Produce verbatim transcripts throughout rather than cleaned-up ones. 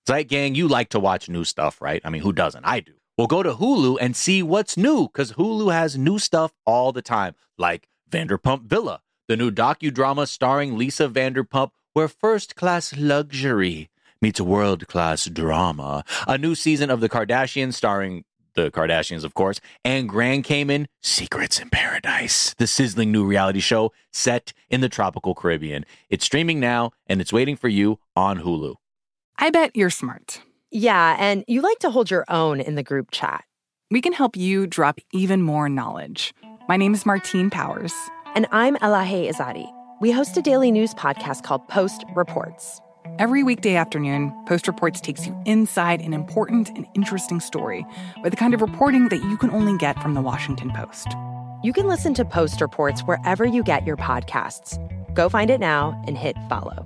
Zeit Gang, you like to watch new stuff, right? I mean, who doesn't? I do. Well, go to Hulu and see what's new, because Hulu has new stuff all the time, like Vanderpump Villa, the new docudrama starring Lisa Vanderpump, where first-class luxury meets world-class drama. A new season of The Kardashians starring the Kardashians, of course, and Grand Cayman, Secrets in Paradise, the sizzling new reality show set in the tropical Caribbean. It's streaming now, and it's waiting for you on Hulu. I bet you're smart. Yeah, and you like to hold your own in the group chat. We can help you drop even more knowledge. My name is Martine Powers. And I'm Elahe Izadi. We host a daily news podcast called Post Reports. Every weekday afternoon, Post Reports takes you inside an important and interesting story with the kind of reporting that you can only get from the Washington Post. You can listen to Post Reports wherever you get your podcasts. Go find it now and hit follow.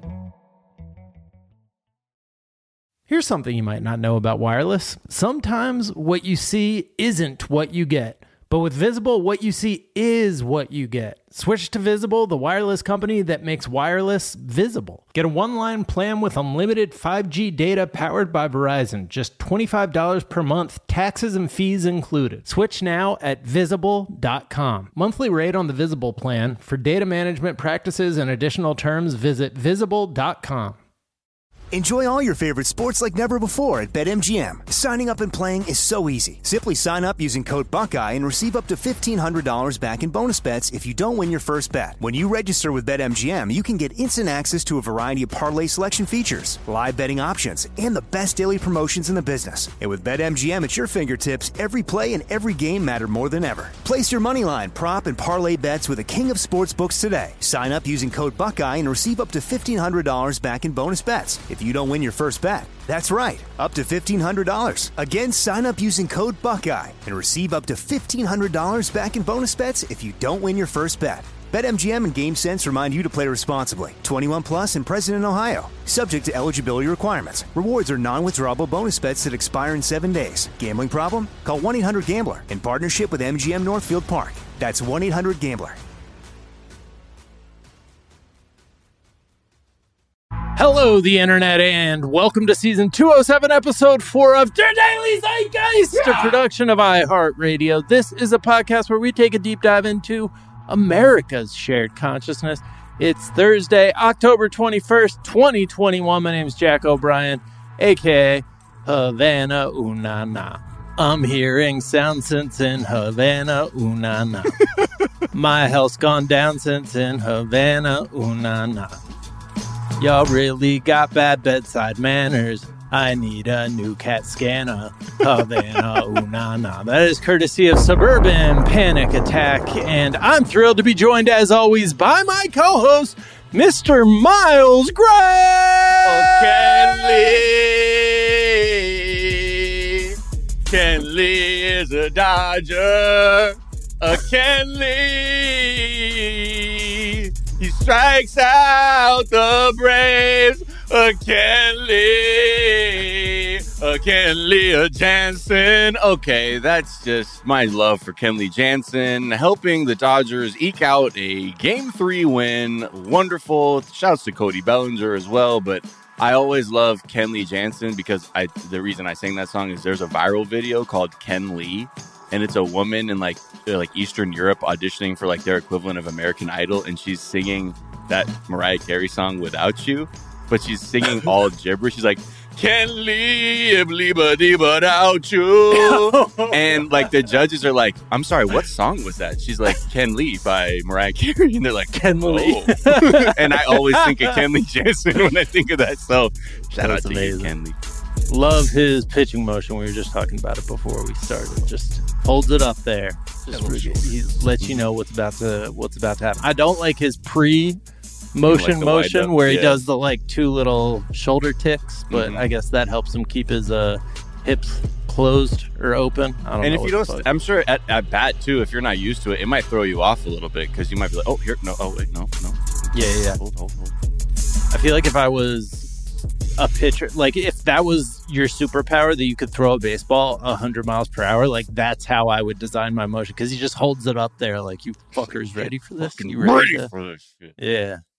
Here's something you might not know about wireless. Sometimes what you see isn't what you get. But with Visible, what you see is what you get. Switch to Visible, the wireless company that makes wireless visible. Get a one-line plan with unlimited five G data powered by Verizon. Just twenty-five dollars per month, taxes and fees included. Switch now at visible dot com. Monthly rate on the Visible plan. For data management practices and additional terms, visit visible dot com. Enjoy all your favorite sports like never before at BetMGM. Signing up and playing is so easy. Simply sign up using code Buckeye and receive up to fifteen hundred dollars back in bonus bets if you don't win your first bet. When you register with BetMGM, you can get instant access to a variety of parlay selection features, live betting options, and the best daily promotions in the business. And with BetMGM at your fingertips, every play and every game matter more than ever. Place your moneyline, prop, and parlay bets with the king of sportsbooks today. Sign up using code Buckeye and receive up to fifteen hundred dollars back in bonus bets if you don't win your first bet. That's right, up to fifteen hundred dollars. Again, sign up using code Buckeye and receive up to fifteen hundred dollars back in bonus bets if you don't win your first bet. BetMGM and GameSense remind you to play responsibly. twenty-one plus and present in Ohio. Subject to eligibility requirements. Rewards are non-withdrawable bonus bets that expire in seven days. Gambling problem? Call one eight hundred gambler in partnership with M G M Northfield Park. That's one eight hundred gambler. Hello, the internet, and welcome to season two oh seven, episode four of Der Daily Zeitgeist, yeah! a production of iHeartRadio. This is a podcast where we take a deep dive into America's shared consciousness. It's Thursday, October twenty-first, twenty twenty-one. My name is Jack O'Brien, a k a. Havana Ooh Na Na. I'm hearing sound since in Havana Ooh Na Na. My health's gone down since in Havana Ooh Na Na. Y'all really got bad bedside manners. I need a new CAT scanner. Havana, ooh, nah, nah. That is courtesy of Suburban Panic Attack. And I'm thrilled to be joined, as always, by my co-host, Mister Miles Gray. Oh, Kenley. Kenley is a Dodger. A Kenley. He strikes out the Braves. A Kenley. A Kenley, a Jansen. Okay, that's just my love for Kenley Jansen, helping the Dodgers eke out a game three win. Wonderful. Shouts to Cody Bellinger as well, but I always love Kenley Jansen because I the reason I sang that song is there's a viral video called Ken Lee, and it's a woman in like like Eastern Europe auditioning for like their equivalent of American Idol, and she's singing that Mariah Carey song Without You, but she's singing all gibberish. She's like, Ken Lee, without you. And like the judges are like, I'm sorry, what song was that? She's like, Ken Lee by Mariah Carey. And they're like, Ken Lee. Oh. And I always think of Kenley Jansen when I think of that. So shout That's out to amazing. you, Ken Lee. Love his pitching motion. We were just talking about it before we started. Just holds it up there. Just he lets you know what's about to what's about to happen. I don't like his pre motion like motion where he yeah. does the like two little shoulder ticks, but mm-hmm. I guess that helps him keep his uh, hips closed or open. I don't and know. if you don't, I'm sure at, at bat too, if you're not used to it, it might throw you off a little bit because you might be like, oh, here, no, oh, wait, no, no. Yeah, yeah, yeah. Hold, hold, hold. I feel like if I was a pitcher, like if that was your superpower that you could throw a baseball one hundred miles per hour, like that's how I would design my motion, because he just holds it up there like, you fuckers ready for this? Fucking You ready, ready to... for this shit. Yeah,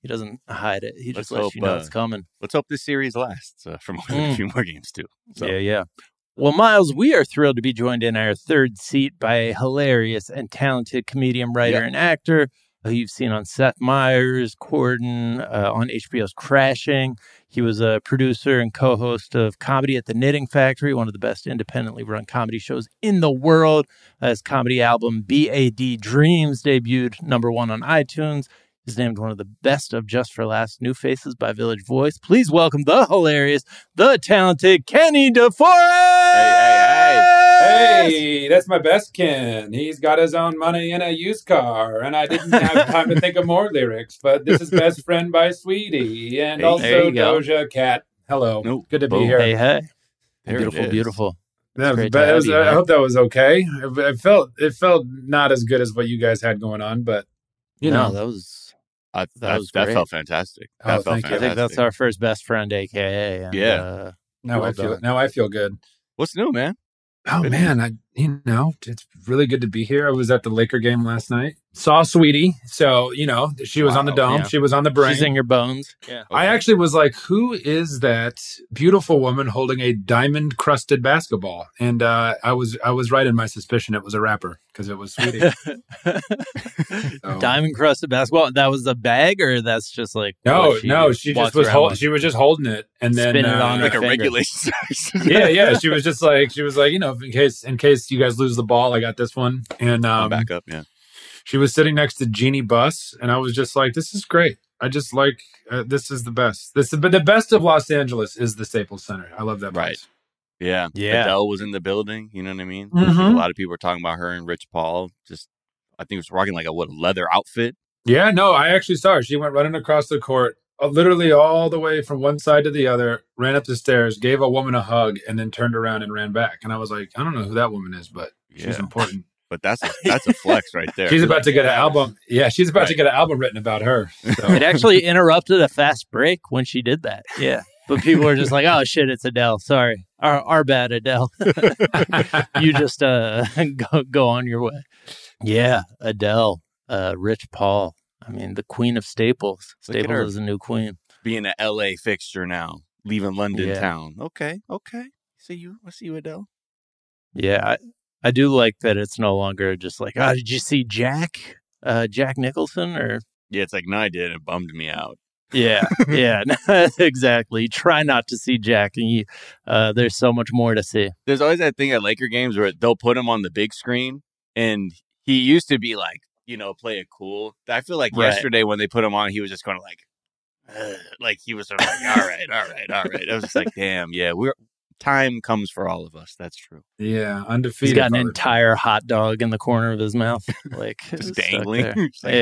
He doesn't hide it. He Let's just lets hope, you know uh, it's coming. Let's hope this series lasts uh, for more than Mm. a few more games, too. So. Yeah, yeah. Well, Miles, we are thrilled to be joined in our third seat by a hilarious and talented comedian, writer, Yeah. and actor who you've seen on Seth Meyers, Corden, uh, on H B O's Crashing. He was a producer and co-host of Comedy at the Knitting Factory, one of the best independently run comedy shows in the world. Uh, his comedy album, B A D Dreams, debuted number one on iTunes. He's named one of the best of Just for Laughs New Faces by Village Voice. Please welcome the hilarious, the talented Kenny DeForest! Hey, hey, Hey, that's my best Ken. He's got his own money in a used car, and I didn't have time to think of more lyrics, but this is Best Friend by Sweetie, and Hey, also there you go. Doja Cat. Hello. Nope. Good to be Boom. here. Hey, hey. There it beautiful, is. beautiful. That was, great but to it have was- you, I man. hope that was okay. It, it felt it felt not as good as what you guys had going on, but you no, know. that was... I, That that, was that great. felt fantastic. Oh, That felt thank you. I fantastic. think that's our first best friend, A K A. And, Yeah. Uh, now well I feel done. now I feel good. What's new, man? Oh Good. man, I you know it's really good to be here. I was at the Laker game last night. Saw Sweetie, so you know she was on the Wow, dome. yeah. She was on the brain. she's in your bones. Yeah. I actually was like, who is that beautiful woman holding a diamond crusted basketball? And uh, I was I was right in my suspicion it was a rapper because it was Sweetie. So- Diamond crusted basketball. That was the bag, or that's just like No, what no, she walks just was around hold, with? she was just holding it and then Spin it uh, on her Like a finger. regulation size. yeah, yeah. She was just like she was like, you know, in case in case you guys lose the ball, I got this one. And I'm um, back up, yeah. she was sitting next to Jeannie Buss, and I was just like, this is great. I just like uh, this is the best. This but the best of Los Angeles is the Staples Center. I love that place. Right. Yeah. Yeah. Adele was in the building. You know what I mean? Mhm. A lot of people were talking about her and Rich Paul. Just, I think it was rocking like a what, a leather outfit. Yeah, no, I actually saw her. She went running across the court, uh, literally all the way from one side to the other, ran up the stairs, gave a woman a hug, and then turned around and ran back. And I was like, I don't know who that woman is, but she's Yeah. important. But that's a, that's a flex right there. She's about to get an Yeah. album. Yeah, she's about to Right. get an album written about her. So. It actually interrupted a fast break when she did that. Yeah. But people were just like, oh, shit, it's Adele. Sorry. Our, our bad, Adele. You just uh, go, go on your way. Yeah, Adele, uh, Rich Paul. I mean, the queen of Staples. Look at her. Staples is a new queen. Being an L A fixture now, leaving London Yeah. town. Okay, okay. See you. I see you, Adele. Yeah, I, I do like that it's no longer just like, oh, did you see Jack? Uh, Jack Nicholson? Or Yeah, it's like, no, I did. It bummed me out. Yeah, yeah, exactly. Try not to see Jack, and you, uh, there's so much more to see. There's always that thing at Laker games where they'll put him on the big screen, and he used to be like, you know, play it cool. I feel like Right. yesterday when they put him on, he was just kind of like, Ugh. like he was sort of like, all right, all right, all right. I was just like, damn, yeah, we're time comes for all of us. That's true. Yeah, He's undefeated. got an brother. entire hot dog in the corner of his mouth, like Just stuck dangling. there. Just like,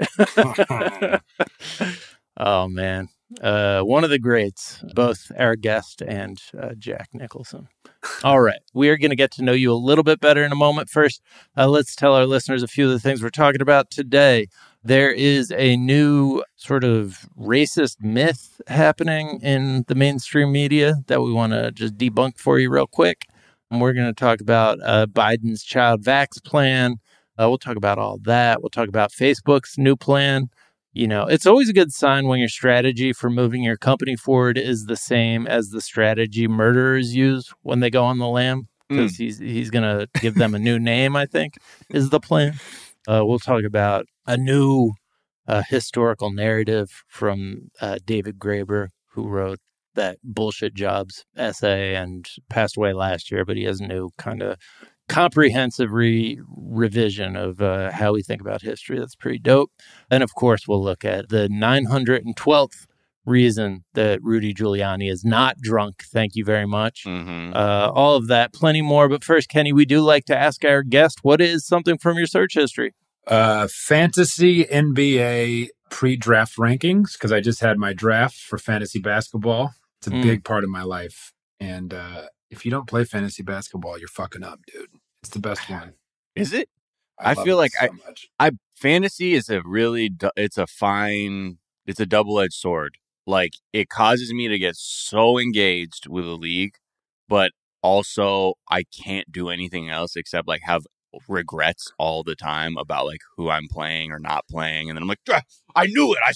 Yeah. wow. Oh man, uh, one of the greats, both our guest and uh, Jack Nicholson. All right, we are going to get to know you a little bit better in a moment. First, uh, let's tell our listeners a few of the things we're talking about today. There is a new sort of racist myth happening in the mainstream media that we want to just debunk for you real quick. And we're going to talk about uh, Biden's child vax plan. Uh, we'll talk about all that. We'll talk about Facebook's new plan. You know, it's always a good sign when your strategy for moving your company forward is the same as the strategy murderers use when they go on the lam, because he's he's going to give them a new name, I think, is the plan. Uh, we'll talk about a new uh, historical narrative from uh, David Graeber, who wrote that Bullshit Jobs essay and passed away last year, but he has a new kind of comprehensive re- revision of uh, how we think about history. That's pretty dope. And of course, we'll look at the nine hundred twelfth reason that Rudy Giuliani is not drunk. Thank you very much. Mhm. Uh, all of that, plenty more. But first, Kenny, we do like to ask our guest, what is something from your search history? Uh, fantasy N B A pre-draft rankings, because I just had my draft for fantasy basketball. It's a Mm. big part of my life. And uh, if you don't play fantasy basketball, you're fucking up, dude. It's the best one. Is it? I love feel it like so I- much. I fantasy is a really du- it's a fine it's a double-edged sword. Like it causes me to get so engaged with a league, but also I can't do anything else except like have regrets all the time about like who I'm playing or not playing. And then I'm like, "Ah, I knew it. I,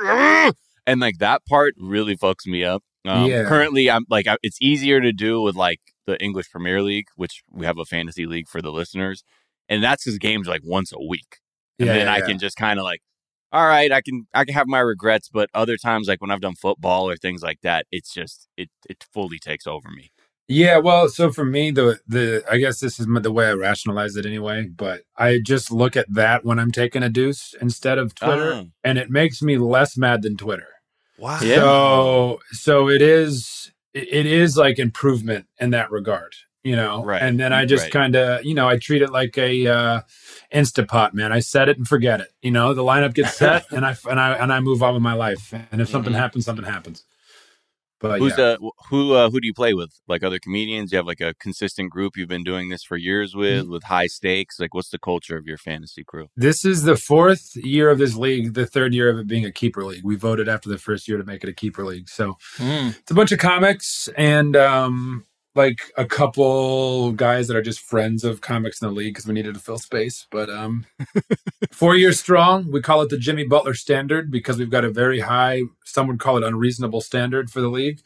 I and like that part really fucks me up. Um, Yeah. Currently, I'm like, I, it's easier to do with like the English Premier League, which we have a fantasy league for the listeners. And that's his games like once a week. And Yeah, then yeah, I yeah. can just kind of like, all right, I can I can have my regrets, but other times, like when I've done football or things like that, it's just it it fully takes over me. Yeah, well, so for me, the the I guess this is the way I rationalize it anyway. But I just look at that when I'm taking a deuce instead of Twitter, Oh. and it makes me less mad than Twitter. Wow. So so it is it it is like improvement in that regard, you know. Right. And then I just Right. kind of you know I treat it like a uh, Instapot, man. I set it and forget it. You know, the lineup gets set, and I and I and I move on with my life. And if something Mhm. happens, something happens. But Who's yeah. uh who uh, who do you play with? Like other comedians? You have like a consistent group you've been doing this for years with, with high stakes. Like, what's the culture of your fantasy crew? This is the fourth year of this league, the third year of it being a keeper league. We voted after the first year to make it a keeper league. So Mm. it's a bunch of comics and um, like a couple guys that are just friends of comics in the league because we needed to fill space. But um, four years strong. We call it the Jimmy Butler standard because we've got a very high, some would call it unreasonable standard for the league.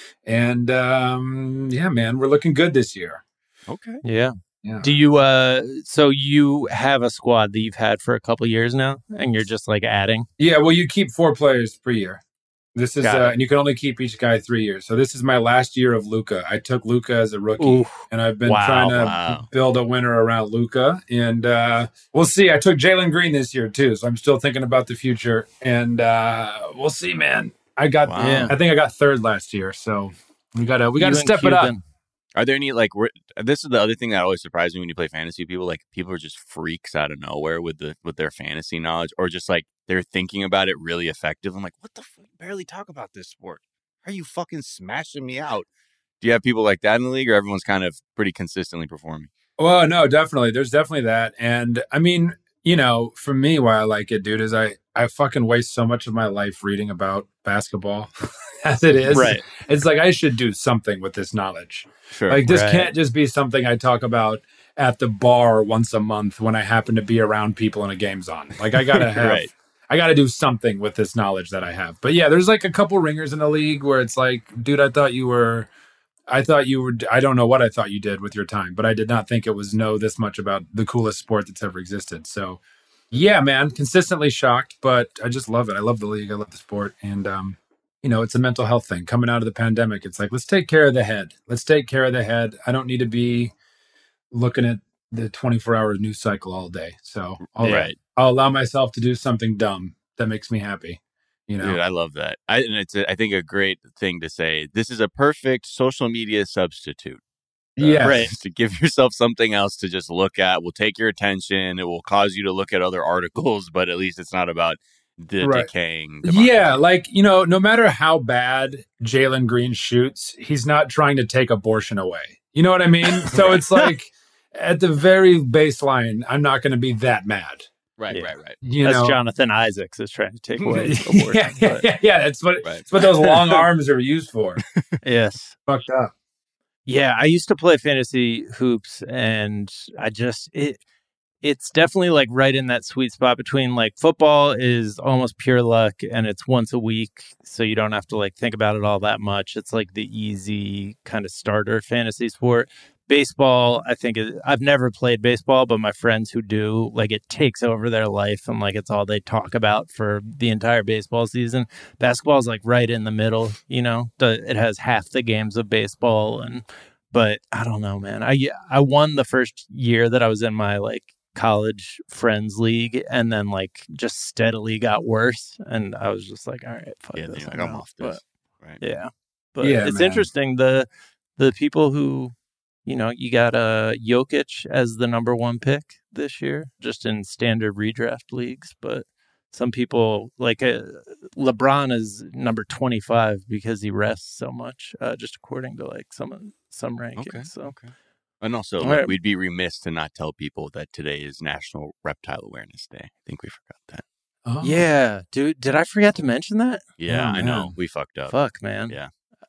And um, yeah, man, we're looking good this year. Okay. Yeah. Yeah. Do you, uh, so you have a squad that you've had for a couple years now and you're just like adding? Yeah, well, you keep four players per year. This is, Got uh, it. and you can only keep each guy three years. So this is my last year of Luka. I took Luka as a rookie, Ooh. and I've been Wow, trying to wow. build a winner around Luka. And uh, we'll see. I took Jalen Green this year too, so I'm still thinking about the future. And uh, we'll see, man. I got, Wow. Yeah. I think I got third last year, so we gotta, we gotta You and step it up. Cuban. Are there any like? Re- this is the other thing that always surprises me when you play fantasy. People like people are just freaks out of nowhere with the with their fantasy knowledge, or just like they're thinking about it really effective. I'm like, what the fuck? Barely talk about this sport. How are you fucking smashing me out? Do you have people like that in the league, or everyone's kind of pretty consistently performing? Well, no, definitely. There's definitely that. And I mean, you know, for me, why I like it, dude, is I, I fucking waste so much of my life reading about basketball as it is. Right. It's like I should do something with this knowledge. Sure. Like this Right. can't just be something I talk about at the bar once a month when I happen to be around people and a game's on. Like I gotta have, Right. I gotta do something with this knowledge that I have. But yeah, there's like a couple ringers in the league where it's like, dude, I thought you were, I thought you were, I don't know what I thought you did with your time, but I did not think it was know this much about the coolest sport that's ever existed. So yeah, man, consistently shocked, but I just love it. I love the league. I love the sport. And, um, you know, it's a mental health thing coming out of the pandemic. It's like, let's take care of the head. Let's take care of the head. I don't need to be looking at the twenty-four hour news cycle all day. So I'll, Right. I'll allow myself to do something dumb that makes me happy. You know, Dude, I love that. I, and it's, a, I think, a great thing to say. This is a perfect social media substitute. Uh, Yes. Right. To give yourself something else to just look at. Will take your attention. It will cause you to look at other articles, but at least it's not about the Right. decaying. Yeah, democracy. like, you know, no matter how bad Jalen Green shoots, he's not trying to take abortion away. You know what I mean? So it's like at the very baseline, I'm not going to be that mad. Right, Yeah. right, right. You That's know, Jonathan Isaacs is trying to take away abortion. yeah, yeah, but- yeah, yeah. That's what Right. that's what those long arms are used for. Yes. Fucked up. Yeah, I used to play fantasy hoops and I just it it's definitely like right in that sweet spot between like football is almost pure luck and it's once a week, so you don't have to like think about it all that much. It's like the easy kind of starter fantasy sport. Baseball, I think is, I've never played baseball, but my friends who do, like it takes over their life and like it's all they talk about for the entire baseball season. Basketball is like right in the middle, you know. The, it has half the games of baseball, and but I don't know, man. I I won the first year that I was in my like college friends league, and then like just steadily got worse, and I was just like, all right, fuck Yeah, this, you're I'm like, I'm out. off this. But, Right. yeah, but Yeah, it's man. interesting the the people who. You know, you got uh, Jokic as the number one pick this year, just in standard redraft leagues. But some people, like uh, LeBron is number twenty-five because he rests so much, uh, just according to like some some rankings. Okay. So Okay. And also, All like, right. we'd be remiss to not tell people that today is National Reptile Awareness Day. I think we forgot that. Oh. yeah, dude, did I forget to mention that? Yeah, Oh, I know. man. We fucked up. Fuck, man. Yeah.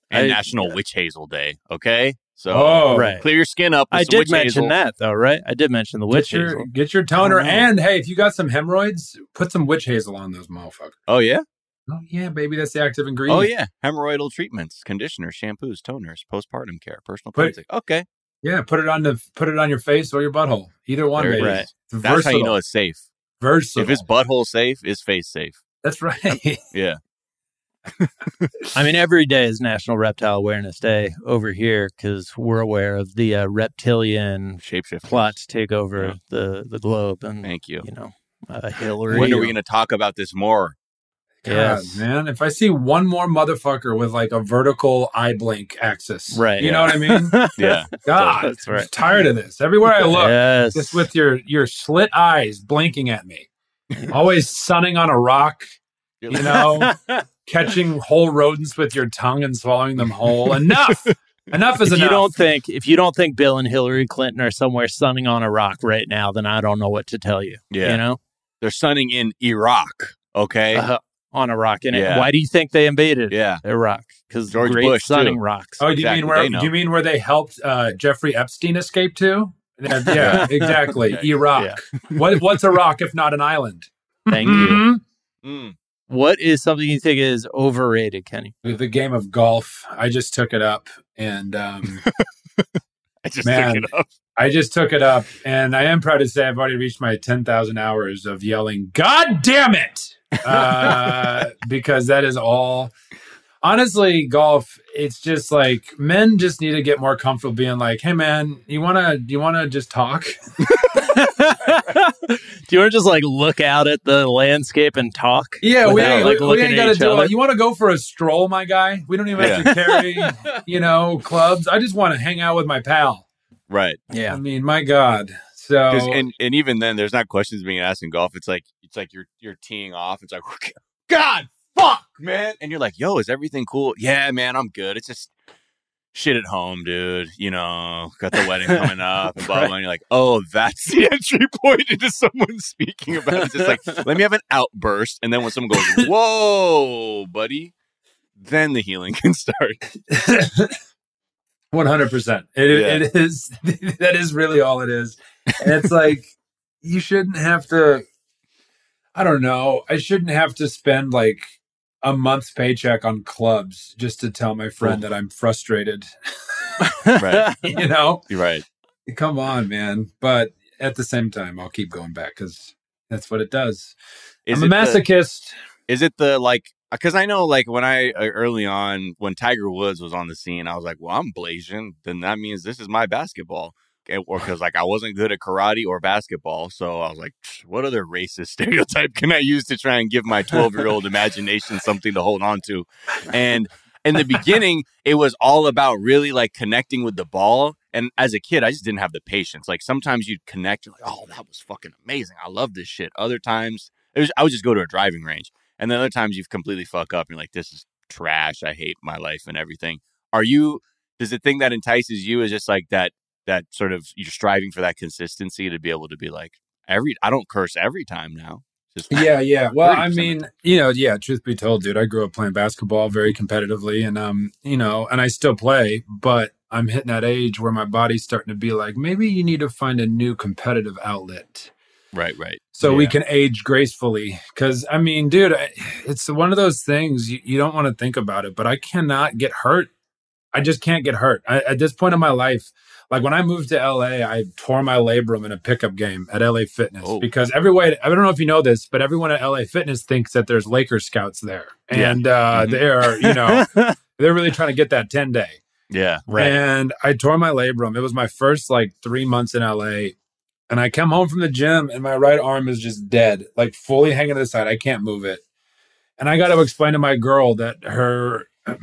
and I, National yeah. Witch Hazel Day. Okay, so Oh, right. clear your skin up. With I some did witch mention hazel. that though, right? I did mention the witch Get your, hazel. get your toner. I don't know. And hey, if you got some hemorrhoids, put some witch hazel on those motherfuckers. Oh yeah. Oh, yeah, baby. That's the active ingredient. Oh yeah. Hemorrhoidal treatments, conditioners, shampoos, toners, postpartum care, personal Put- cleansing. Okay, Yeah, put it on the put it on your face or your butthole. Either one, There it baby. is. It's that's versatile. how you know it's safe. versatile. If it's butthole safe, is face safe. That's right. Yeah. I mean, every day is National Reptile Awareness Day over here because we're aware of the uh, reptilian Shapeshift plot to take over Yeah. the, the globe. And, Thank you. you know, uh, Hillary. When are we going to talk about this more? God, Yes. man. If I see one more motherfucker with like a vertical eye blink axis, Right, You yeah. know what I mean? Yeah. God, That's right. I'm tired of this. Everywhere I look, Yes. just with your your slit eyes blinking at me, always sunning on a rock. You know, catching whole rodents with your tongue and swallowing them whole. Enough. Enough is if enough. you don't think if you don't think Bill and Hillary Clinton are somewhere sunning on a rock right now, then I don't know what to tell you. Yeah. You know, They're sunning in Iraq. Okay. uh, on a rock. And Yeah. why do you think they invaded Yeah. Iraq? Because George great Bush, sunning too. rocks. Oh, do you Exactly, mean where? they know. Do you mean where they helped uh, Jeffrey Epstein escape to? Uh, yeah, exactly. Yeah. Iraq. What What's a rock if not an island? Thank you. Mhm. Mm. What is something you think is overrated, Kenny? The game of golf. I just took it up, and um, I just Man. took it up. I just took it up, and I am proud to say I've already reached my ten thousand hours of yelling, "God damn it!" Uh, because that is all. Honestly, golf, it's just like men just need to get more comfortable being like, "Hey, man, you wanna, do you wanna just talk?" Do you want to just like look out at the landscape and talk? Yeah, we without, ain't, like, we, we looking ain't at got to each do other? it. You want to go for a stroll, my guy? We don't even have to carry, you know, clubs. I just want to hang out with my pal. Right. Yeah. I mean, my God. So, 'Cause- and and even then, there's not questions being asked in golf. It's like it's like you're you're teeing off. It's like, God, fuck, man, and you're like, yo, is everything cool? Yeah, man, I'm good. It's just shit at home, dude. You know, got the wedding coming up, and blah blah. blah. And you're like, oh, that's the entry point into someone speaking about it. It's just like, let me have an outburst, and then when someone goes, whoa, buddy, then the healing can start. one hundred percent. It, Yeah. it is, that is really all it is. And it's like, you shouldn't have to, I don't know, I shouldn't have to spend like a month's paycheck on clubs just to tell my friend that I'm frustrated. Right. You know? You're right. Come on, man. But at the same time, I'll keep going back because that's what it does. Is I'm a it the- masochist. Is it the like? Because I know, like when I uh, early on when Tiger Woods was on the scene, I was like, "Well, I'm Blasian. Then that means this is my basketball." Okay, or because like I wasn't good at karate or basketball, so I was like, "What other racist stereotype can I use to try and give my twelve year old imagination something to hold on to?" And in the beginning, it was all about really like connecting with the ball. And as a kid, I just didn't have the patience. Like sometimes you'd connect, you're like, "Oh, that was fucking amazing. I love this shit." Other times, it was I would just go to a driving range. And then other times you've completely fuck up. And you're like, this is trash. I hate my life and everything. Are you, does the thing that entices you is just like that, that sort of, you're striving for that consistency to be able to be like, every, I don't curse every time now. Just Yeah, yeah. Well, I thirty percent of mean, you know, yeah, truth be told, dude, I grew up playing basketball very competitively and, um, you know, and I still play, but I'm hitting that age where my body's starting to be like, maybe you need to find a new competitive outlet. Right, right. So we Yeah. can age gracefully. Because, I mean, dude, I- it's one of those things you, you don't want to think about it, but I cannot get hurt. I just can't get hurt. I, at this point in my life, like when I moved to L A, I tore my labrum in a pickup game at L A Fitness Oh. because everyone, I don't know if you know this, but everyone at L A Fitness thinks that there's Lakers scouts there. Yeah. And uh, Mhm. they're, you know, they're really trying to get that ten day. Yeah. Right. And I tore my labrum. It was my first like three months in L A. And I come home from the gym and my right arm is just dead, like fully hanging to the side. I can't move it. And I got to explain to my girl that her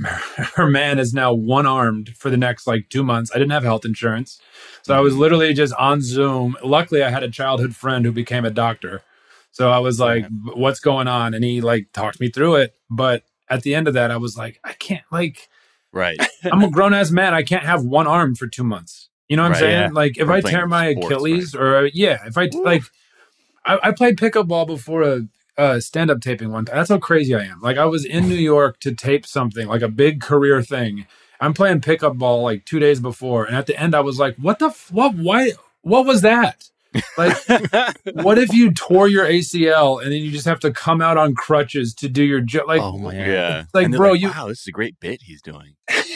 her man is now one armed for the next like two months. I didn't have health insurance. So I was literally just on Zoom. Luckily, I had a childhood friend who became a doctor. So I was like, what's going on? And he like talked me through it. But at the end of that, I was like, I can't like, Right. I'm a grown ass man. I can't have one arm for two months. You know what I'm Right, saying? yeah. Like if Or I playing tear my sports, Achilles or yeah, if I like, I, I played pickup ball before a, uh, stand-up taping one time. That's how crazy I am. Like I was in New York to tape something, like a big career thing. I'm playing pickup ball like two days before, and at the end I was like, "What the f- what? Why? What was that? Like, what if you tore your A C L and then you just have to come out on crutches to do your job? Like, Oh man. Yeah. like, bro, like, you wow, this is a great bit he's doing.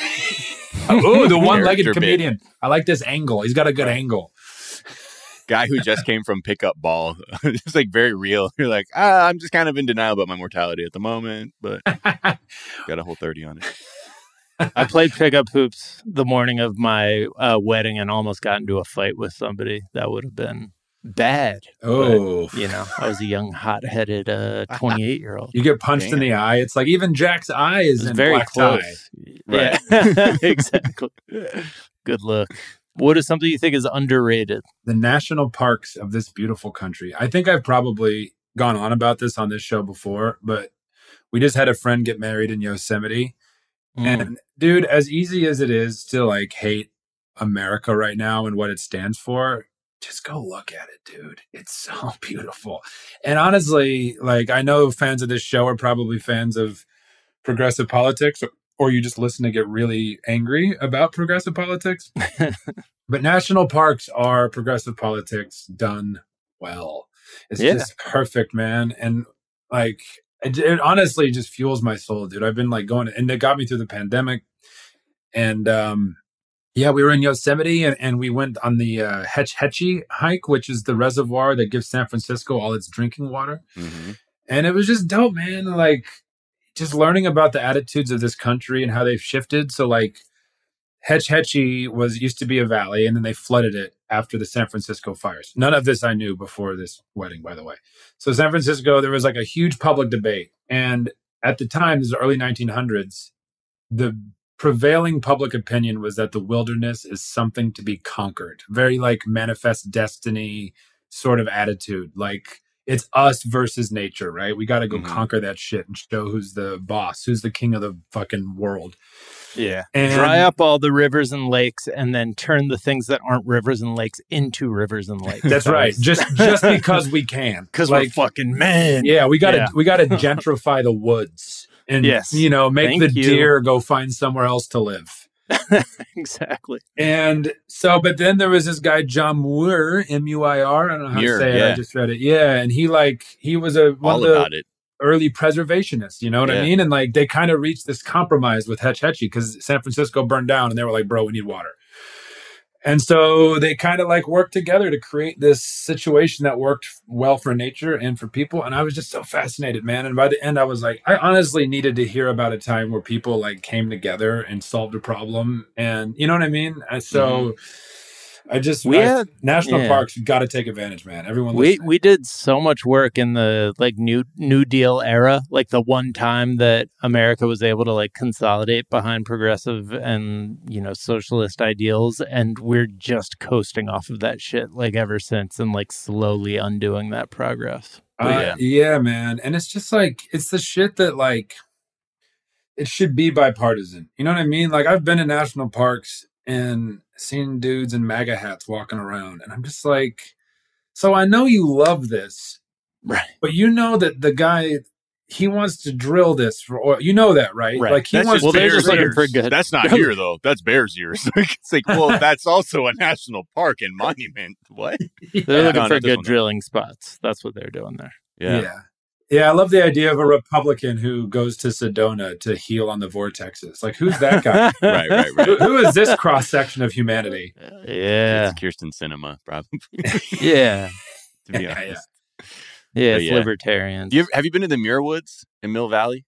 oh, the one-legged Character bit. comedian. I like this angle. He's got a good angle. Guy who just came from pickup ball. It's like very real. You're like, ah, I'm just kind of in denial about my mortality at the moment, but got a whole thirty on it. I played pickup hoops the morning of my uh, wedding and almost got into a fight with somebody. That would have been bad. Oh, But, you know, I was a young, hot-headed uh, twenty-eight-year-old. you get punched Damn. in the eye. It's like even Jack's eye is It was in very black close. tie. Right. Yeah, exactly. Good look. What is something you think is underrated? The national parks of this beautiful country. I think I've probably gone on about this on this show before, but we just had a friend get married in Yosemite. Mm. And dude, as easy as it is to like hate America right now and what it stands for, just go look at it, dude. It's so beautiful. And honestly, like I know fans of this show are probably fans of progressive politics, or, or you just listen to get really angry about progressive politics. But national parks are progressive politics done well. It's Yeah. just perfect, man. And like, it, it honestly just fuels my soul, dude. I've been like going, and it got me through the pandemic. And um, yeah, we were in Yosemite, and, and we went on the uh, Hetch Hetchy hike, which is the reservoir that gives San Francisco all its drinking water. Mm-hmm. And it was just dope, man. Like just learning about the attitudes of this country and how they've shifted. So like Hetch Hetchy was used to be a valley, and then they flooded it after the San Francisco fires. None of this I knew before this wedding, by the way. So San Francisco, there was like a huge public debate. And at the time, this is the early nineteen hundreds, the prevailing public opinion was that the wilderness is something to be conquered. Very like manifest destiny sort of attitude. Like it's us versus nature, right? We got to go Mhm. conquer that shit and show who's the boss, who's the king of the fucking world. Yeah. And Dry up all the rivers and lakes and then turn the things that aren't rivers and lakes into rivers and lakes. That's That right. was- Just just because we can. Because like, we're fucking men. yeah, we gotta Yeah. we gotta gentrify the woods and Yes. you know, make Thank the you. deer go find somewhere else to live. Exactly. And so, but then there was this guy, John Muir, M U I R. I don't know how Muir, to say it. I yeah. just read it. Yeah. And he like, he was a one All of the about it. early preservationists, you know what I Yeah. mean? And like, they kind of reached this compromise with Hetch Hetchy because San Francisco burned down and they were like, bro, we need water. And so they kind of like worked together to create this situation that worked well for nature and for people. And I was just so fascinated, man. And by the end, I was like, I honestly needed to hear about a time where people like came together and solved a problem. And you know what I mean? And so I just, We I- had- national yeah. parks, you got to take advantage, man. Everyone We listening. we did so much work in the like new New Deal era, like the one time that America was able to like consolidate behind progressive and you know socialist ideals, and we're just coasting off of that shit like ever since, and like slowly undoing that progress. But Uh, yeah. yeah, man. And it's just like, it's the shit that like, it should be bipartisan. You know what I mean? Like I've been to national parks and seen dudes in MAGA hats walking around. And I'm just like, so I know you love this, Right. but you know that the guy, he wants to drill this for oil. You know that, right? Right. Like he That's wants just well, to they're Bears just looking ears. for good- That's not here though. That's Bears ears. It's like, well, that's also a national park and monument. What? They're Yeah. looking No, for not this good one. drilling spots. That's what they're doing there. Yeah. Yeah. yeah. I love the idea of a Republican who goes to Sedona to heal on the vortexes. Like, who's that guy? Right, right, who, right. who is this cross section of humanity? Yeah. It's Kirsten Cinema, probably. Yeah. To be Yeah, honest. Yeah. But It's yeah. libertarians. You ever, have you been to the Muir Woods in Mill Valley?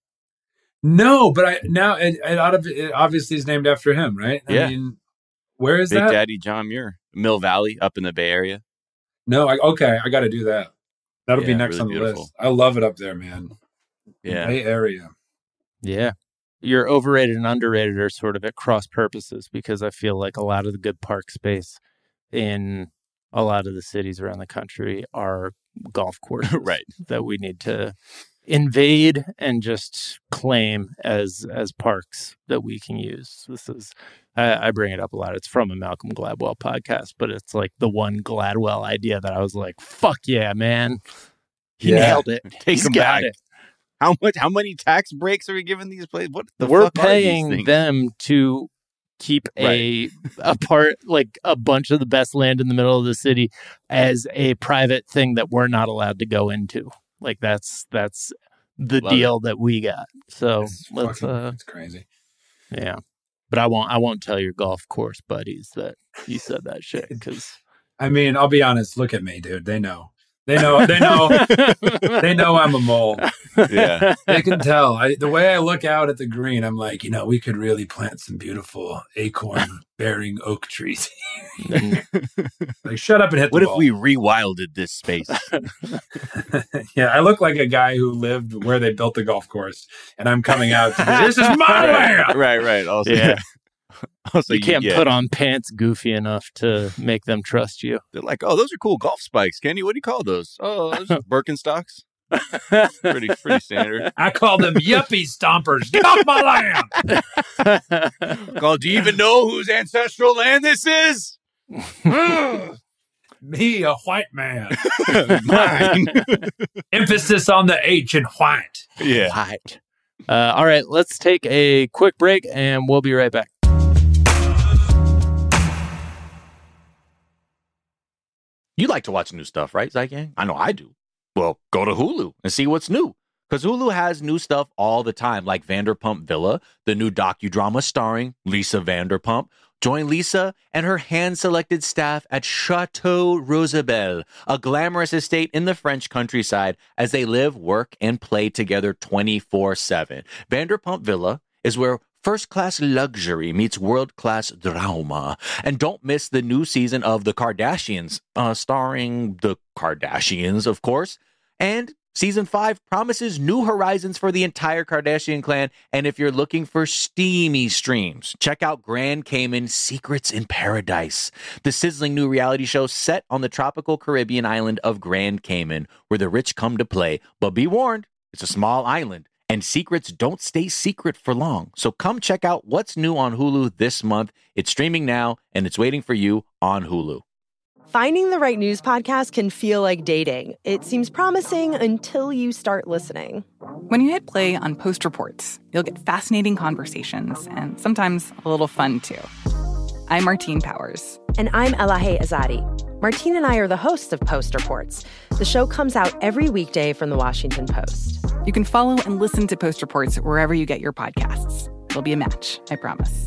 No, but I now it, it, out of, it obviously is named after him, right? I Yeah. mean, where is Big that? Daddy John Muir, Mill Valley, up in the Bay Area. No, I, okay, I got to do that. That'll be Yeah, next really on the beautiful. list. I love it up there, man. Yeah, Bay Area. Yeah. Your overrated and underrated are sort of at cross purposes because I feel like a lot of the good park space in a lot of the cities around the country are golf courses right. that we need to invade and just claim as as parks that we can use. This is I, I bring it up a lot. It's from a Malcolm Gladwell podcast, but it's like the one Gladwell idea that I was like, fuck yeah, man. He Yeah. nailed it. Take He's him got back. it. How much? How many tax breaks are we giving these places? What the We're fuck are these paying things? them to keep a a part, like a bunch of the best land in the middle of the city, as a private thing that we're not allowed to go into. Like that's that's the Love deal that we got. So It's let's fucking- uh it's crazy. yeah. But I won't I won't tell your golf course buddies that you said that shit because I mean, I'll be honest. Look at me, dude. They know. They know. They know. They know I'm a mole. Yeah. They can tell. I, the way I look out at the green, I'm like, you know, we could really plant some beautiful acorn-bearing oak trees. Like, shut up and hit the What if ball. we rewilded this space? Yeah, I look like a guy who lived where they built the golf course, and I'm coming out to this is my land. right, right. Also, yeah. also you can't yeah. put on pants goofy enough to make them trust you. They're like, oh, those are cool golf spikes, Kenny. What do you call those? Oh, those are Birkenstocks. pretty, pretty standard. I call them yuppie stompers. Get off my land. Call, do you even know whose ancestral land this is? Me, a white man. Mine. Emphasis on the H in white. Yeah. Right. Uh, all right, let's take a quick break and we'll be right back. You like to watch new stuff, right, Zygang? I know I do. Well, go to Hulu and see what's new. Because Hulu has new stuff all the time, like Vanderpump Villa, the new docudrama starring Lisa Vanderpump. Join Lisa and her hand-selected staff at Chateau Rosabelle, a glamorous estate in the French countryside, as they live, work, and play together twenty-four seven. Vanderpump Villa is where first-class luxury meets world-class drama. And don't miss the new season of The Kardashians, uh, starring the Kardashians, of course. And season five promises new horizons for the entire Kardashian clan. And if you're looking for steamy streams, check out Grand Cayman Secrets in Paradise, the sizzling new reality show set on the tropical Caribbean island of Grand Cayman, where the rich come to play. But be warned, it's a small island, and secrets don't stay secret for long. So come check out what's new on Hulu this month. It's streaming now, and it's waiting for you on Hulu. Finding the right news podcast can feel like dating. It seems promising until you start listening. When you hit play on Post Reports, you'll get fascinating conversations and sometimes a little fun, too. I'm Martine Powers. And I'm Elahe Azadi. Martine and I are the hosts of Post Reports. The show comes out every weekday from the Washington Post. You can follow and listen to Post Reports wherever you get your podcasts. It'll be a match, I promise.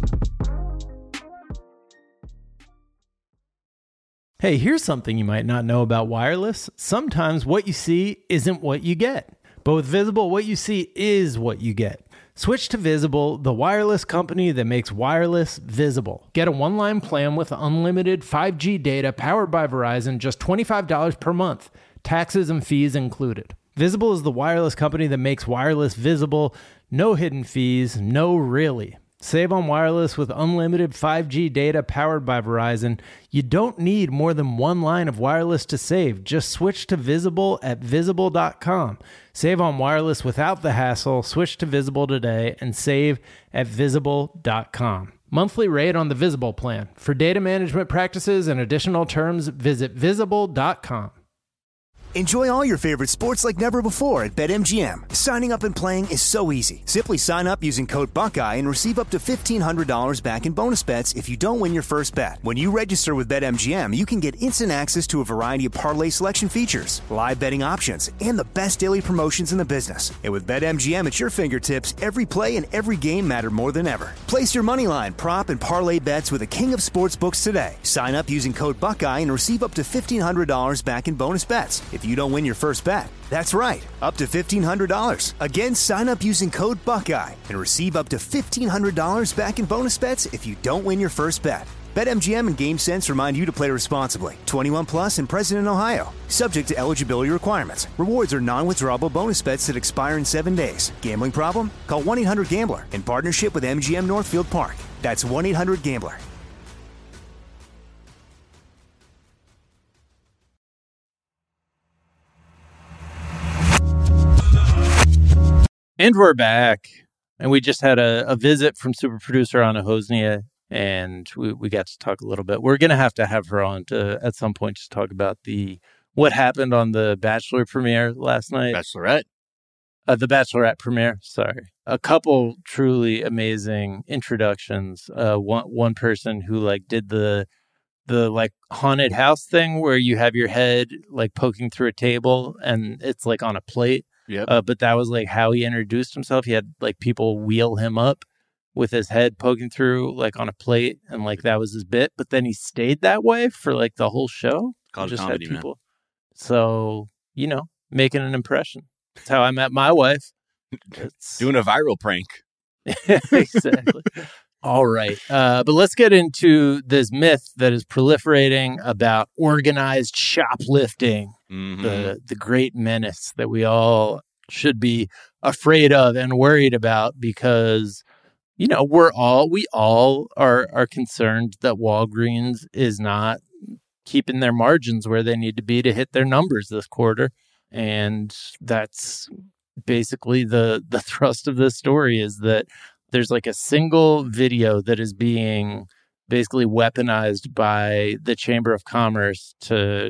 Hey, here's something you might not know about wireless. Sometimes what you see isn't what you get. But with Visible, what you see is what you get. Switch to Visible, the wireless company that makes wireless visible. Get a one-line plan with unlimited five G data powered by Verizon, just twenty-five dollars per month. Taxes and fees included. Visible is the wireless company that makes wireless visible. No hidden fees, no really. Save on wireless with unlimited five G data powered by Verizon. You don't need more than one line of wireless to save. Just switch to Visible at visible dot com. Save on wireless without the hassle. Switch to Visible today and save at visible dot com. Monthly rate on the Visible plan. For data management practices and additional terms, visit visible dot com. Enjoy all your favorite sports like never before at BetMGM. Signing up and playing is so easy. Simply sign up using code Buckeye and receive up to fifteen hundred dollars back in bonus bets if you don't win your first bet. When you register with BetMGM, you can get instant access to a variety of parlay selection features, live betting options, and the best daily promotions in the business. And with BetMGM at your fingertips, every play and every game matter more than ever. Place your moneyline, prop, and parlay bets with the king of sportsbooks today. Sign up using code Buckeye and receive up to fifteen hundred dollars back in bonus bets if you don't win your first bet. That's right, up to fifteen hundred dollars. Again, sign up using code Buckeye and receive up to fifteen hundred dollars back in bonus bets if you don't win your first bet. BetMGM and GameSense remind you to play responsibly. twenty-one plus and present in Ohio. Subject to eligibility requirements. Rewards are non-withdrawable bonus bets that expire in seven days. Gambling problem? Call one eight hundred gambler in partnership with M G M Northfield Park. That's one eight hundred gambler. And we're back. And we just had a, a visit from super producer Anna Hosnia, and we, we got to talk a little bit. We're going to have to have her on to, at some point, to talk about the what happened on the Bachelor premiere last night. Bachelorette. Uh, the Bachelorette premiere, sorry. A couple truly amazing introductions. Uh, one one person who like did the the like haunted house thing where you have your head like poking through a table and it's like on a plate. Yep. Uh, but that was like how he introduced himself. He had like people wheel him up with his head poking through like on a plate, and like that was his bit. But then he stayed that way for like the whole show. Called Just comedy, had people. So, you know, making an impression. That's how I met my wife. It's... Doing a viral prank. Exactly. All right. Uh, but let's get into this myth that is proliferating about organized shoplifting, Mm-hmm. the, the great menace that we all should be afraid of and worried about because, you know, we're all, we all are, are concerned that Walgreens is not keeping their margins where they need to be to hit their numbers this quarter. And that's basically the, the thrust of this story is that there's like a single video that is being basically weaponized by the Chamber of Commerce to,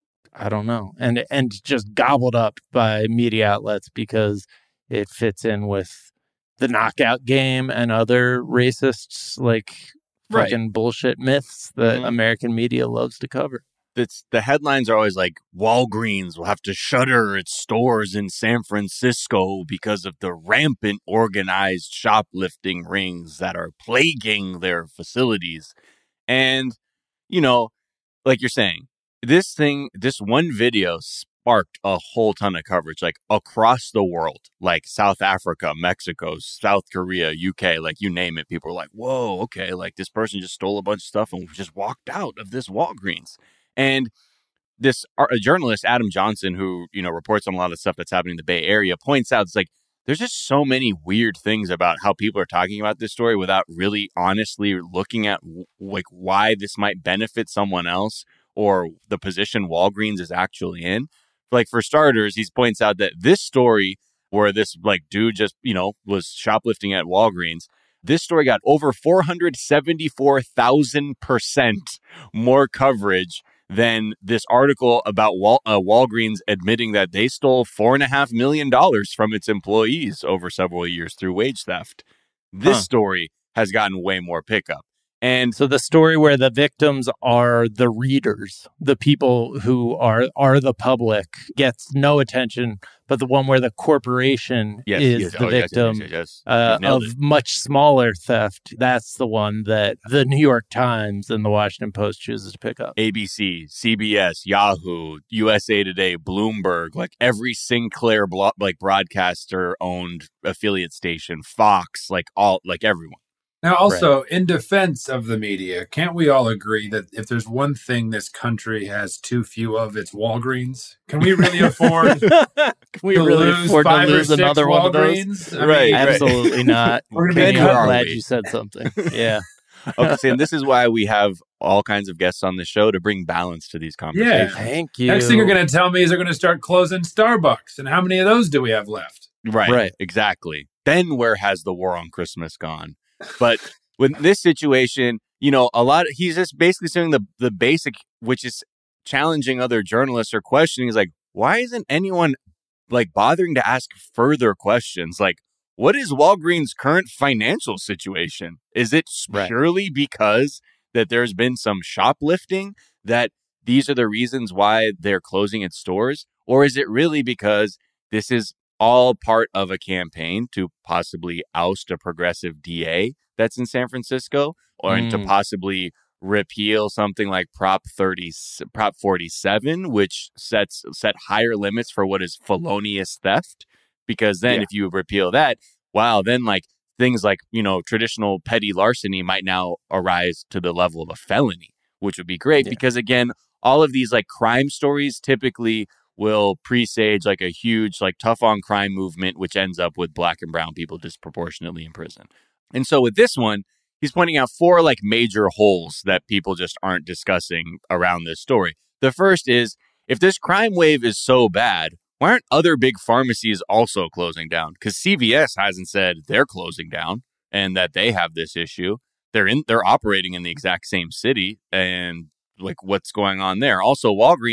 I don't know, and and just gobbled up by media outlets because it fits in with the knockout game and other racists like Right. fucking bullshit myths that Mhm. American media loves to cover. It's, the headlines are always like, Walgreens will have to shutter its stores in San Francisco because of the rampant organized shoplifting rings that are plaguing their facilities. And, you know, like you're saying, this thing, this one video sparked a whole ton of coverage, like across the world, like South Africa, Mexico, South Korea, U K, like you name it. People are like, whoa, okay, like this person just stole a bunch of stuff and just walked out of this Walgreens. And this uh, journalist, Adam Johnson, who, you know, reports on a lot of stuff that's happening in the Bay Area, points out it's like there's just so many weird things about how people are talking about this story without really honestly looking at w- like why this might benefit someone else or the position Walgreens is actually in. Like, for starters, he points out that this story where this like dude just, you know, was shoplifting at Walgreens, this story got over four hundred seventy-four thousand percent more coverage than this article about Wal- uh, Walgreens admitting that they stole four and a half million dollars from its employees over several years through wage theft. This Huh. story has gotten way more pickup. And So the story where the victims are the readers, the people who are are the public, gets no attention, but the one where the corporation yes, is yes, the oh, yes, victim yes, yes, yes. uh, You've nailed of it. much smaller theft, that's the one that the New York Times and the Washington Post chooses to pick up. A B C, C B S, Yahoo, U S A Today, Bloomberg, like every Sinclair blo- like broadcaster owned affiliate station, Fox, like all, like everyone. Now, also, in defense of the media, can't we all agree that if there's one thing this country has too few of, it's Walgreens? Can we really afford Can we to really lose afford to five or lose six another one of those? Walgreens? I Right, mean, right. Absolutely not. We're gonna Kenny, be I'm cut. glad you said something. Yeah. Okay, Sam, this is why we have all kinds of guests on the show to bring balance to these conversations. Thank you. Next thing you're going to tell me is they're going to start closing Starbucks. And how many of those do we have left? Right, Right. exactly. Then where has the war on Christmas gone? But with this situation, you know, a lot, he's just basically saying the, the basic, which is challenging other journalists or questioning is like, why isn't anyone like bothering to ask further questions? Like, what is Walgreens' current financial situation? Is it Right. purely because that there's been some shoplifting that these are the reasons why they're closing its stores? Or is it really because this is all part of a campaign to possibly oust a progressive D A that's in San Francisco, or Mm. to possibly repeal something like Prop thirty, Prop forty-seven, which sets set higher limits for what is felonious theft? Because then Yeah. if you repeal that, wow, then like things like, you know, traditional petty larceny might now arise to the level of a felony, which would be great Yeah. because, again, all of these like crime stories typically will presage like a huge like tough on crime movement, which ends up with black and brown people disproportionately in prison. And so with this one, he's pointing out four like major holes that people just aren't discussing around this story. The first is, if this crime wave is so bad, why aren't other big pharmacies also closing down? Because C V S hasn't said they're closing down and that they have this issue. They're in, they're operating in the exact same city, and like what's going on there. Also, Walgreens,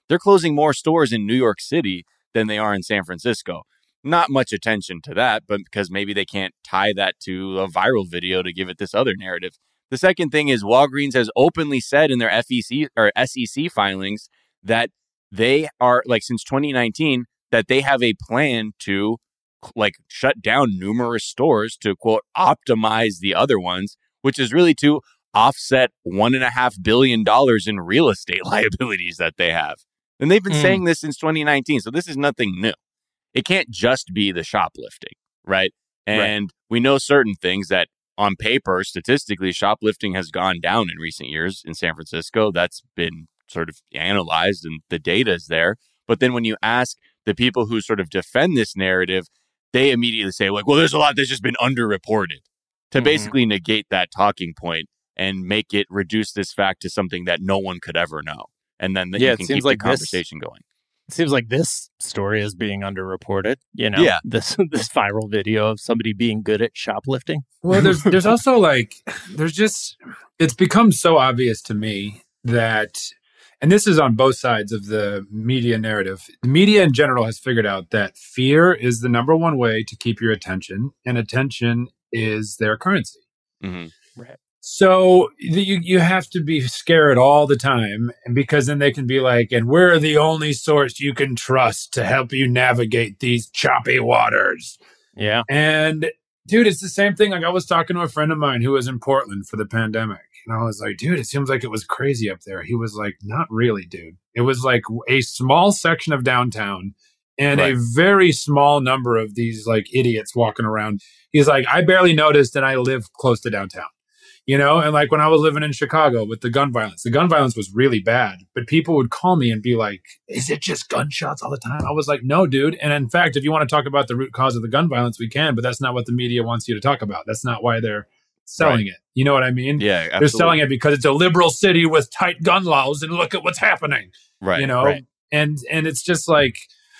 They're closing more stores in New York City than they are in San Francisco. Not much attention to that, but because maybe they can't tie that to a viral video to give it this other narrative. The second thing is Walgreens has openly said in their F E C or S E C filings that they are, like, since twenty nineteen, that they have a plan to, like, shut down numerous stores to, quote, optimize the other ones, which is really to offset one and a half billion dollars in real estate liabilities that they have. And they've been mm. saying this since twenty nineteen. So this is nothing new. It can't just be the shoplifting, right? And right. we know certain things that on paper, statistically, shoplifting has gone down in recent years in San Francisco. That's been sort of analyzed and the data is there. But then when you ask the people who sort of defend this narrative, they immediately say, like, well, there's a lot that's just been underreported, to mm-hmm. basically negate that talking point and make it reduce this fact to something that no one could ever know. And then yeah, you can it seems keep like the conversation this, going. It seems like this story is being underreported. You know, yeah. this this viral video of somebody being good at shoplifting. Well, there's there's also like, there's just, it's become so obvious to me that, and this is on both sides of the media narrative. The media in general has figured out that fear is the number one way to keep your attention, and attention is their currency. Mm-hmm. Right. So you you have to be scared all the time, and because then they can be like, and we're the only source you can trust to help you navigate these choppy waters. Yeah. And dude, it's the same thing. Like, I was talking to a friend of mine who was in Portland for the pandemic. And I was like, dude, it seems like it was crazy up there. He was like, not really, dude. It was like a small section of downtown and right. a very small number of these like idiots walking around. He's like, I barely noticed, and I live close to downtown. You know, and like when I was living in Chicago with the gun violence, the gun violence was really bad, but people would call me and be like, is it just gunshots all the time? I was like, no, dude. And in fact, if you want to talk about the root cause of the gun violence, we can, but that's not what the media wants you to talk about. That's not why they're selling right. it. You know what I mean? Yeah, absolutely. They're selling it because it's a liberal city with tight gun laws and look at what's happening. Right. You know, right. and, and it's just like,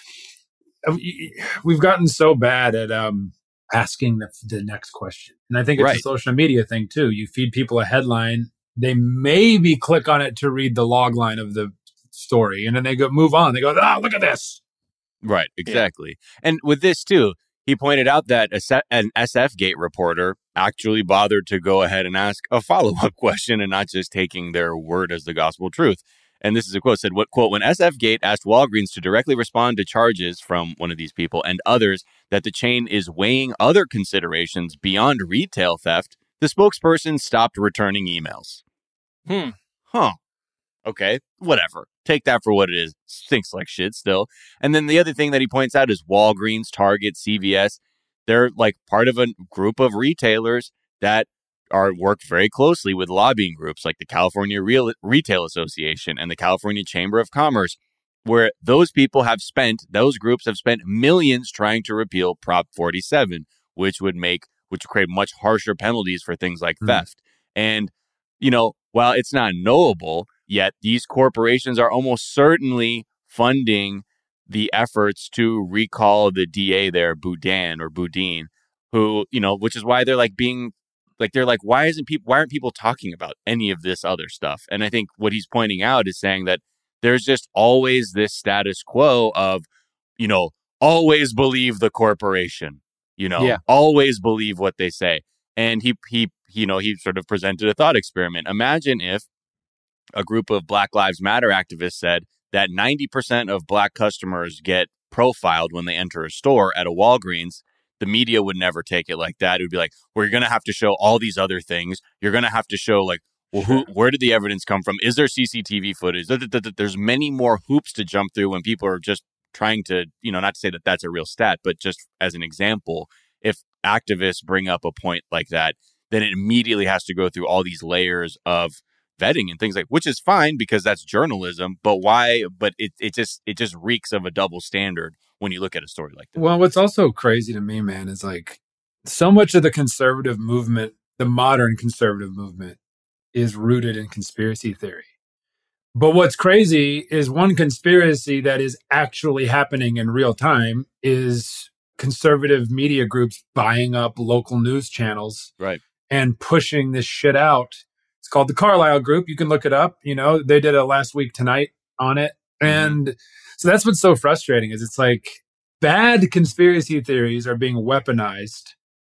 we've gotten so bad at, um, asking the, the next question. And I think it's right. a social media thing too. You feed people a headline, they maybe click on it to read the log line of the story, and then they go move on. They go, ah, look at this. Right, exactly. Yeah. And with this too, he pointed out that a, an S F Gate reporter actually bothered to go ahead and ask a follow-up question and not just taking their word as the gospel truth. And this is a quote, said, what quote, when S F Gate asked Walgreens to directly respond to charges from one of these people and others that the chain is weighing other considerations beyond retail theft, the spokesperson stopped returning emails. Hmm. Huh. Okay, whatever. Take that for what it is. Stinks like shit still. And then the other thing that he points out is Walgreens, Target, C V S. They're like part of a group of retailers that are work very closely with lobbying groups like the California Real Retail Association and the California Chamber of Commerce, where those people have spent, those groups have spent millions trying to repeal Prop forty-seven, which would make, which would create much harsher penalties for things like mm. theft. And, you know, while it's not knowable yet, these corporations are almost certainly funding the efforts to recall the D A there, Boudin or Boudin, who, you know, which is why they're like being Like, they're like, why isn't people, why aren't people talking about any of this other stuff? And I think what he's pointing out is saying that there's just always this status quo of, you know, always believe the corporation, you know, yeah. always believe what they say. And he, he, you know, he sort of presented a thought experiment. Imagine if a group of Black Lives Matter activists said that ninety percent of Black customers get profiled when they enter a store at a Walgreens. The media would never take it like that. It would be like, well, you're going to have to show all these other things. You're going to have to show, like, well, who, where did the evidence come from? Is there C C T V footage? There's many more hoops to jump through when people are just trying to, you know, not to say that that's a real stat, but just as an example, if activists bring up a point like that, then it immediately has to go through all these layers of vetting and things like, which is fine because that's journalism. But why? But it it just it just reeks of a double standard when you look at a story like that. Well, what's also crazy to me, man, is like so much of the conservative movement, the modern conservative movement, is rooted in conspiracy theory. But what's crazy is one conspiracy that is actually happening in real time is conservative media groups buying up local news channels, right, and pushing this shit out. It's called the Carlyle Group. You can look it up. You know, they did a Last Week Tonight on it. And so that's what's so frustrating is it's like bad conspiracy theories are being weaponized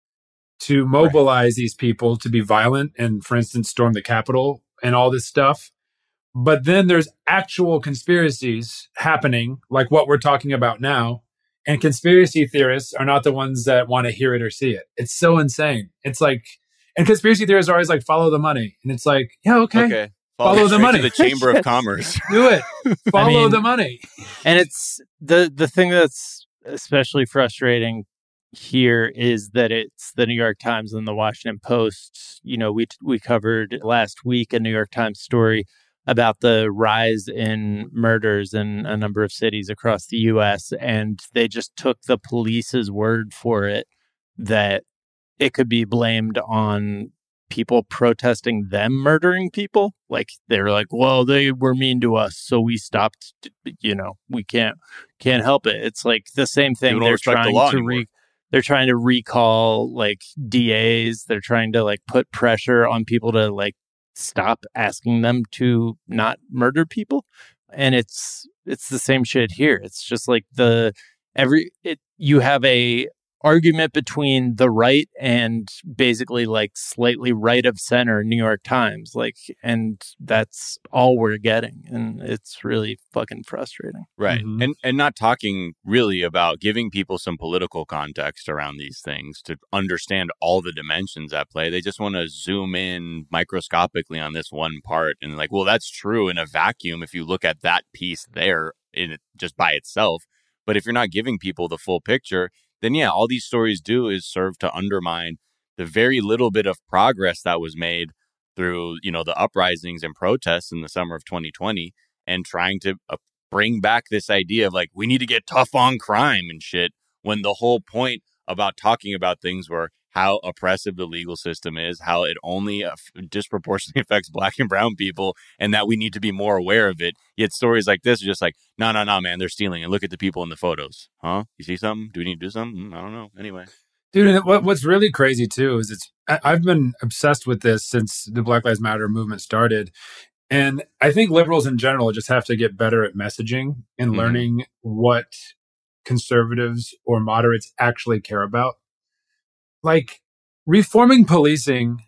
to mobilize right. these people to be violent and, for instance, storm the Capitol and all this stuff. But then there's actual conspiracies happening, like what we're talking about now. And conspiracy theorists are not the ones that want to hear it or see it. It's so insane. It's like, and conspiracy theorists are always like, follow the money. And it's like, yeah, okay. okay. Follow, follow the money. To the Chamber of Commerce. Do it. Follow I mean, the money. And it's the, the thing that's especially frustrating here is that it's the New York Times and the Washington Post. You know, we we covered last week a New York Times story about the rise in murders in a number of cities across the U S, and they just took the police's word for it that it could be blamed on people protesting them murdering people. Like they're like, well, they were mean to us, so we stopped. You know, we can't can't help it. It's like the same thing. They're trying the to re- they're trying to recall like D As. They're trying to like put pressure on people to like stop asking them to not murder people. And it's it's the same shit here. It's just like the every it you have a argument between the right and basically like slightly right of center New York Times, like, and that's all we're getting, and it's really fucking frustrating. Right. Mm-hmm. And and not talking really about giving people some political context around these things to understand all the dimensions at play. They just want to zoom in microscopically on this one part and like, well, that's true in a vacuum if you look at that piece there in it just by itself. But if you're not giving people the full picture, then yeah, all these stories do is serve to undermine the very little bit of progress that was made through, you know, the uprisings and protests in the summer of twenty twenty, and trying to uh, bring back this idea of like, we need to get tough on crime and shit, when the whole point about talking about things were how oppressive the legal system is, how it only uh, disproportionately affects Black and brown people, and that we need to be more aware of it. Yet stories like this are just like, no, no, no, man, they're stealing. And look at the people in the photos. Huh? You see something? Do we need to do something? I don't know. Anyway. Dude, and what, what's really crazy, too, is it's I, I've been obsessed with this since the Black Lives Matter movement started. And I think liberals in general just have to get better at messaging and mm-hmm. learning what conservatives or moderates actually care about. Like, reforming policing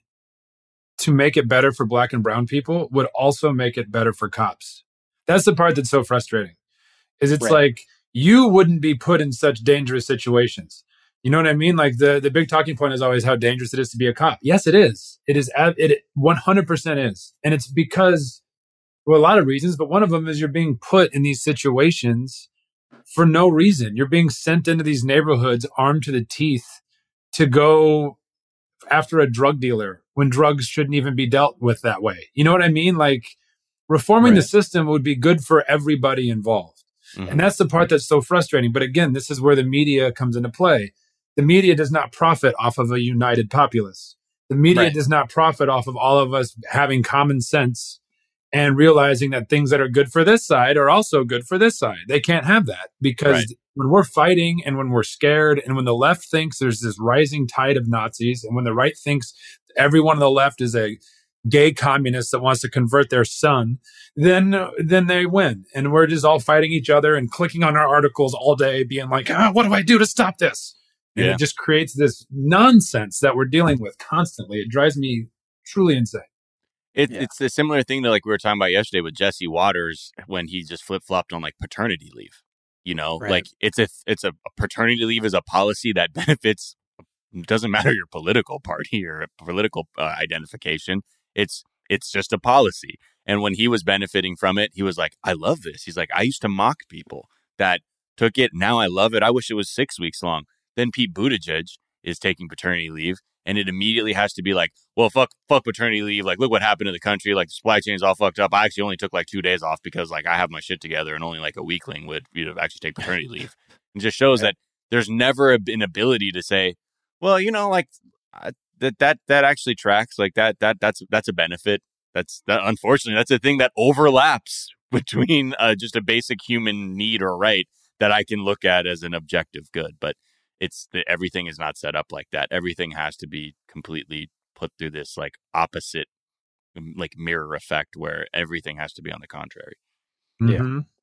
to make it better for Black and brown people would also make it better for cops. That's the part that's so frustrating, is it's right. like, you wouldn't be put in such dangerous situations. You know what I mean? Like, the, the big talking point is always how dangerous it is to be a cop. Yes, it is. It is. It one hundred percent is. And it's because, well, a lot of reasons, but one of them is you're being put in these situations for no reason. You're being sent into these neighborhoods armed to the teeth to go after a drug dealer when drugs shouldn't even be dealt with that way. You know what I mean? Like, reforming right. the system would be good for everybody involved. Mm-hmm. And that's the part that's so frustrating. But again, this is where the media comes into play. The media does not profit off of a united populace. The media right. does not profit off of all of us having common sense and realizing that things that are good for this side are also good for this side. They can't have that, because right. when we're fighting and when we're scared and when the left thinks there's this rising tide of Nazis, and when the right thinks everyone on the left is a gay communist that wants to convert their son, then then they win. And we're just all fighting each other and clicking on our articles all day, being like, ah, what do I do to stop this? And yeah. it just creates this nonsense that we're dealing with constantly. It drives me truly insane. It, yeah. It's a similar thing to like we were talking about yesterday with Jesse Waters when he just flip flopped on like paternity leave. You know, right. like it's a it's a paternity leave is a policy that benefits. Doesn't matter your political party or political uh, identification. It's it's just a policy. And when he was benefiting from it, he was like, "I love this." He's like, "I used to mock people that took it. Now I love it. I wish it was six weeks long." Then Pete Buttigieg is taking paternity leave. And it immediately has to be like, well, fuck, fuck paternity leave. Like, look what happened to the country. Like, the supply chain is all fucked up. I actually only took like two days off because like I have my shit together, and only like a weakling would, you know, actually take paternity leave. It just shows yeah. that there's never an ability to say, well, you know, like uh, that that that actually tracks. Like that that that's that's a benefit. That's that. Unfortunately, that's a thing that overlaps between uh, just a basic human need or right that I can look at as an objective good, but. It's the, everything is not set up like that. Everything has to be completely put through this like opposite, like mirror effect where everything has to be on the contrary. Mm-hmm. Yeah.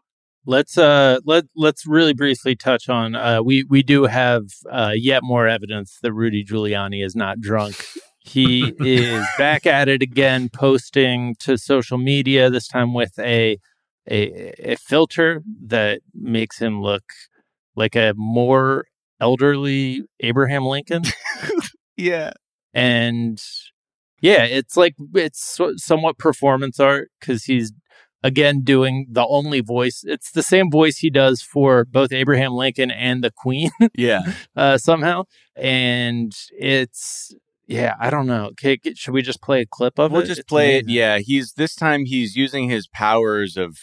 Let's uh let let's really briefly touch on uh we we do have uh yet more evidence that Rudy Giuliani is not drunk. He is back at it again, posting to social media, this time with a a a filter that makes him look like a more elderly Abraham Lincoln. Yeah. And yeah, it's like it's so, somewhat performance art because he's again doing the only voice. It's the same voice he does for both Abraham Lincoln and the Queen. Yeah. uh, somehow. And it's, yeah, I don't know. Okay, should we just play a clip of we'll it? We'll just It's play amazing. it. Yeah. He's this time he's using his powers of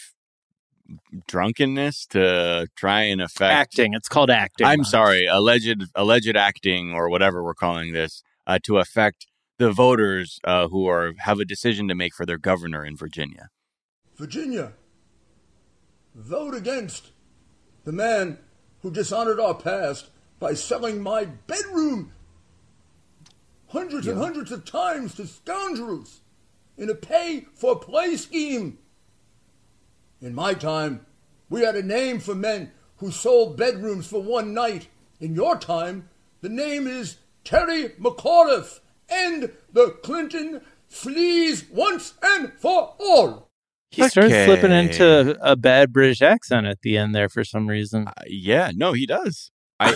drunkenness to try and affect acting. It's called acting. I'm sorry, alleged alleged acting or whatever we're calling this uh, to affect the voters uh, who are have a decision to make for their governor in Virginia. Virginia, vote against the man who dishonored our past by selling my bedroom hundreds yeah. and hundreds of times to scoundrels in a pay-for-play scheme. In my time, we had a name for men who sold bedrooms for one night. In your time, the name is Terry McAuliffe, and the Clinton flees once and for all. He okay. starts slipping into a bad British accent at the end there for some reason. Uh, yeah, no, he does. I.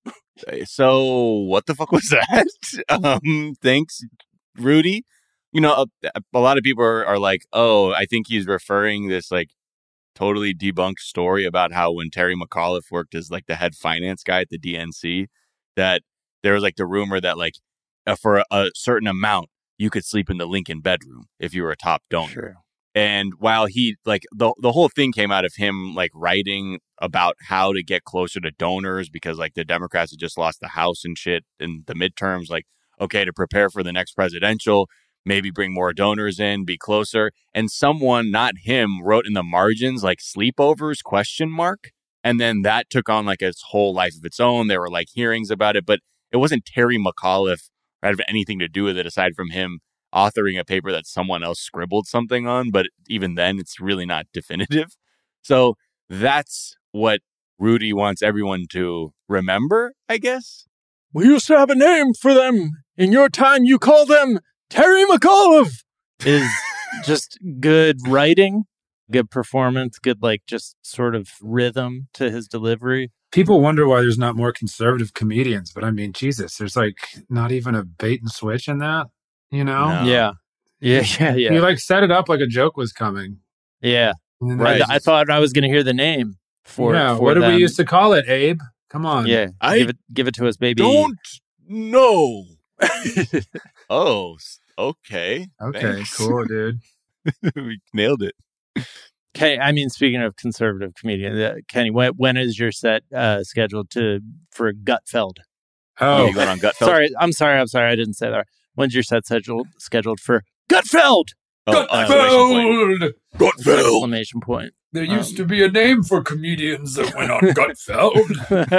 So what the fuck was that? um, thanks, Rudy. You know, a, a lot of people are, are like, oh, I think he's referring this like totally debunked story about how when Terry McAuliffe worked as like the head finance guy at the D N C, that there was like the rumor that like uh, for a, a certain amount you could sleep in the Lincoln bedroom if you were a top donor. Sure. And while he like the the whole thing came out of him like writing about how to get closer to donors because like the Democrats had just lost the House and shit in the midterms, like, okay, to prepare for the next presidential, maybe bring more donors in, be closer. And someone, not him, wrote in the margins like sleepovers question mark. And then that took on like its whole life of its own. There were like hearings about it, but it wasn't Terry McAuliffe or had anything to do with it aside from him authoring a paper that someone else scribbled something on. But even then, it's really not definitive. So that's what Rudy wants everyone to remember, I guess. We used to have a name for them. In your time, you call them Terry McAuliffe. Is just good writing, good performance, good, like, just sort of rhythm to his delivery. People wonder why there's not more conservative comedians, but I mean, Jesus, there's like not even a bait and switch in that, you know? No. Yeah. Yeah, yeah, yeah. You like set it up like a joke was coming. Yeah. Right. I, I thought I was going to hear the name for, yeah, for what did them. we used to call it, Abe? Come on. Yeah. I give it give it to us, baby. Don't know. Oh, okay. Okay, Thanks. cool, dude. We nailed it. Okay, I mean, speaking of conservative comedian, uh, Kenny, when, when is your set uh, scheduled to for Gutfeld? Oh, Oh, you going on Gutfeld? Sorry, I'm sorry, I'm sorry, I didn't say that. When's your set scheduled scheduled for Gutfeld? Oh, exclamation point. Gutfeld. Exclamation point. there Um, used to be a name for comedians that went on Gutfeld.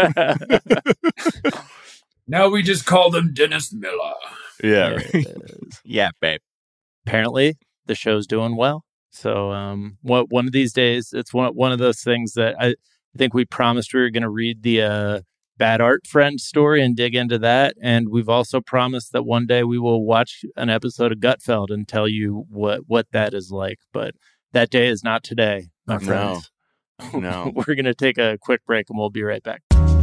Now we just call them Dennis Miller. Yeah. There Right. it is. Yeah, babe. Apparently, the show's doing well. So, um, what one of these days, it's one one of those things that I think we promised we were going to read the uh, Bad Art Friend story and dig into that, and we've also promised that one day we will watch an episode of Gutfeld and tell you what what that is like. But that day is not today, my No. friends. No. We're going to take a quick break, and we'll be right back.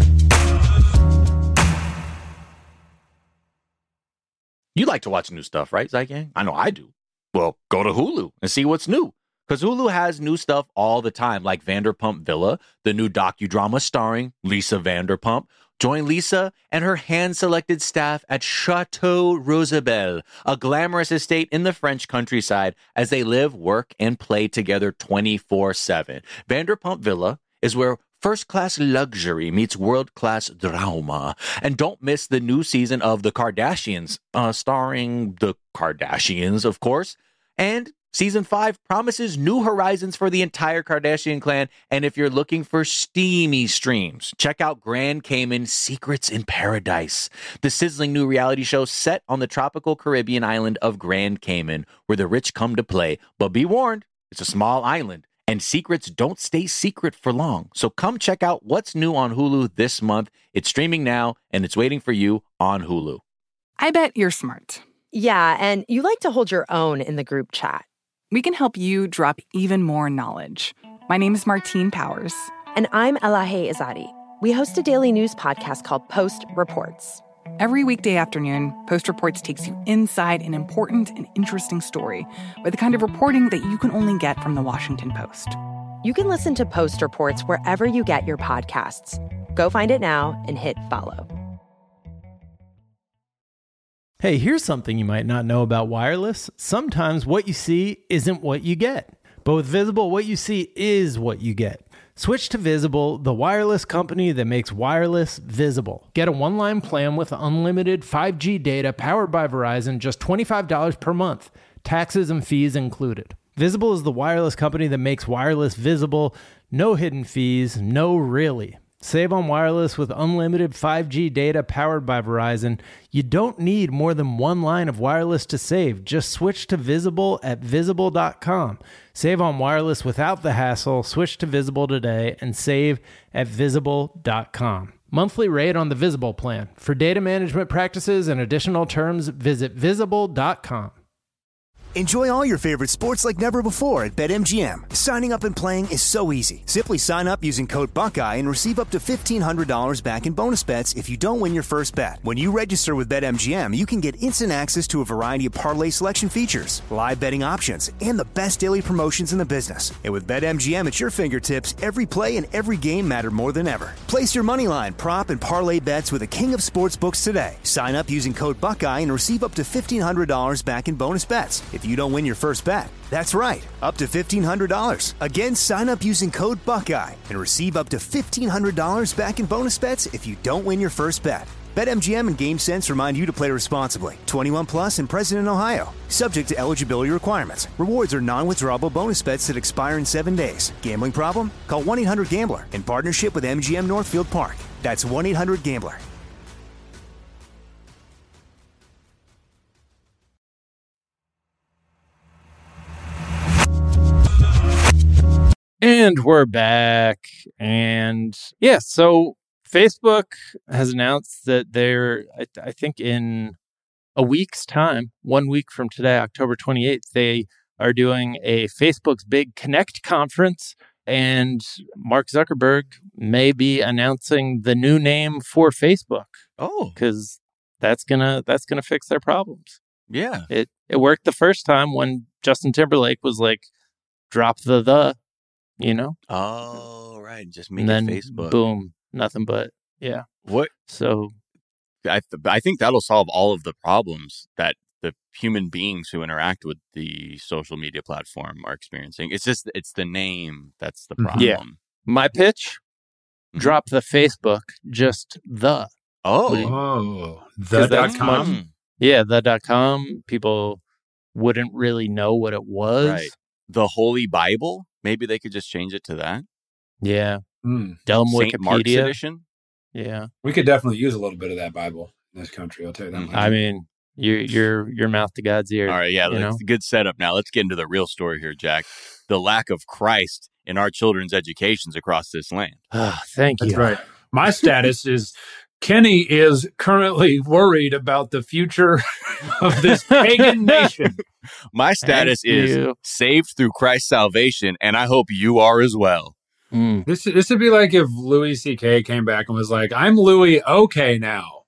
You like to watch new stuff, right, Zygang? I know I do. Well, go to Hulu and see what's new. Because Hulu has new stuff all the time, like Vanderpump Villa, the new docudrama starring Lisa Vanderpump. Join Lisa and her hand-selected staff at Chateau Rosabelle, a glamorous estate in the French countryside, as they live, work, and play together twenty-four seven. Vanderpump Villa is where first-class luxury meets world-class drama. And don't miss the new season of The Kardashians, uh, starring the Kardashians, of course. And season five promises new horizons for the entire Kardashian clan. And if you're looking for steamy streams, check out Grand Cayman Secrets in Paradise, the sizzling new reality show set on the tropical Caribbean island of Grand Cayman, where the rich come to play. But be warned, it's a small island, And secrets don't stay secret for long. So come check out what's new on Hulu this month. It's streaming now, and it's waiting for you on Hulu. I bet you're smart. Yeah, and you like to hold your own in the group chat. We can help you drop even more knowledge. My name is Martine Powers. And I'm Elahe Izadi. We host a daily news podcast called Post Reports. Every weekday afternoon, Post Reports takes you inside an important and interesting story with the kind of reporting that you can only get from the Washington Post. You can listen to Post Reports wherever you get your podcasts. Go find it now and hit follow. Hey, here's something you might not know about wireless. Sometimes what you see isn't what you get. But with Visible, what you see is what you get. Switch to Visible, the wireless company that makes wireless visible. Get a one-line plan with unlimited five G data powered by Verizon, just twenty-five dollars per month, taxes and fees included. Visible is the wireless company that makes wireless visible. No hidden fees, no really. Save on wireless with unlimited five G data powered by Verizon. You don't need more than one line of wireless to save. Just switch to Visible at visible dot com. Save on wireless without the hassle. Switch to Visible today and save at visible dot com. Monthly rate on the Visible plan. For data management practices and additional terms, visit visible dot com. Enjoy all your favorite sports like never before at BetMGM. Signing up and playing is so easy. Simply sign up using code Buckeye and receive up to fifteen hundred dollars back in bonus bets if you don't win your first bet. When you register with BetMGM, you can get instant access to a variety of parlay selection features, live betting options, and the best daily promotions in the business. And with BetMGM at your fingertips, every play and every game matter more than ever. Place your moneyline, prop, and parlay bets with the king of sportsbooks today. Sign up using code Buckeye and receive up to fifteen hundred dollars back in bonus bets if you don't win your first bet. That's right, up to fifteen hundred dollars. Again, sign up using code Buckeye and receive up to fifteen hundred dollars back in bonus bets if you don't win your first bet. BetMGM and GameSense remind you to play responsibly. twenty-one plus and present in Ohio. Subject to eligibility requirements. Rewards are non-withdrawable bonus bets that expire in seven days. Gambling problem? Call one eight hundred gambler in partnership with M G M Northfield Park. That's one eight hundred gambler. And we're back. And yeah, so Facebook has announced that they're, I, I think in a week's time, one week from today, October twenty-eighth, they are doing a Facebook's Big Connect conference. And Mark Zuckerberg may be announcing the new name for Facebook. Oh, because that's gonna that's gonna fix their problems. Yeah, it it worked the first time when Justin Timberlake was like, drop the the. You know? Oh, right. Just make and then, it Facebook. Boom. Nothing but, yeah. What? So, I, th- I think that'll solve all of the problems that the human beings who interact with the social media platform are experiencing. It's just, it's the name that's the problem. Yeah. My pitch, mm-hmm. drop the Facebook, just the. Oh. Oh. The dot com? Much, yeah, the dot com. People wouldn't really know what it was. Right. The Holy Bible? Maybe they could just change it to that. Yeah. Mm. Delm Saint Wikipedia. Mark's edition. Yeah. We could definitely use a little bit of that Bible in this country. I'll tell you that much. I mean, your your your mouth to God's ear. All right. Yeah. That's a good setup. Now let's get into the real story here, Jack. The lack of Christ in our children's educations across this land. Oh, thank you. That's right. My status is Kenny is currently worried about the future of this pagan nation. My status Thank is you. saved through Christ's salvation, and I hope you are as well. Mm. This this would be like if Louis C K came back and was like, "I'm Louis okay now,"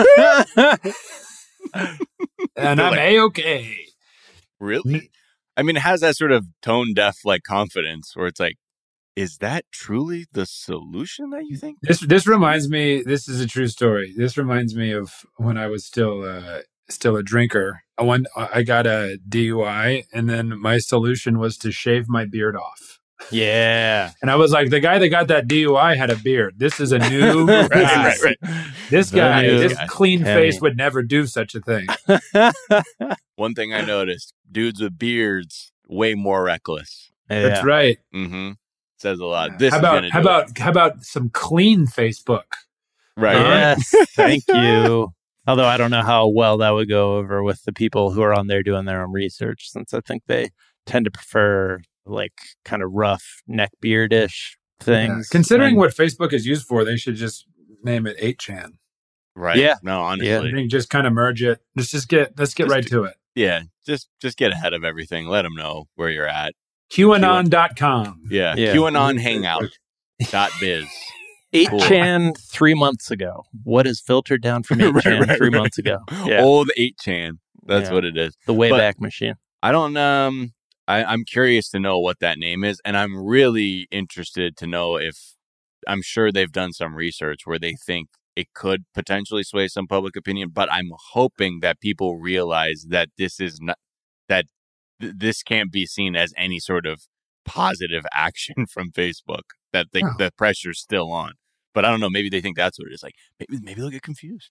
and I'm A-okay. Really? I mean, it has that sort of tone-deaf like confidence where it's like, is that truly the solution that you think? This this reminds me. This is a true story. This reminds me of when I was still uh, still a drinker. I went, I got a D U I, and then my solution was to shave my beard off. Yeah, and I was like, the guy that got that D U I had a beard. This is a new right, right, right. This guy, this guy. clean Kenny. face would never do such a thing. One thing I noticed: dudes with beards way more reckless. Yeah. That's right. Mm-hmm. Says a lot. This how about how about it. how about some clean Facebook? Right. Yes. Thank you. Although I don't know how well that would go over with the people who are on there doing their own research, since I think they tend to prefer like kind of rough neckbeardish things. Yeah. Considering and, what Facebook is used for, they should just name it eight chan. Right. Yeah. No, honestly. Yeah. I think just kind of merge it. Let's just get let's get Just right to- to it. Yeah. Just just get ahead of everything. Let them know where you're at. QAnon dot com. Yeah. Yeah. QAnon hangout dot biz. eight Cool. chan three months ago. What is filtered down from eight chan Right, right, three right. months ago? Yeah. Old eight chan. That's Yeah. what it is. The Wayback Machine. I don't um I, I'm curious to know what that name is, and I'm really interested to know if I'm sure they've done some research where they think it could potentially sway some public opinion, but I'm hoping that people realize that this is not that th- this can't be seen as any sort of positive action from Facebook, that they, Oh. the pressure's still on. But I don't know, maybe they think that's what it is. Like maybe maybe they'll get confused.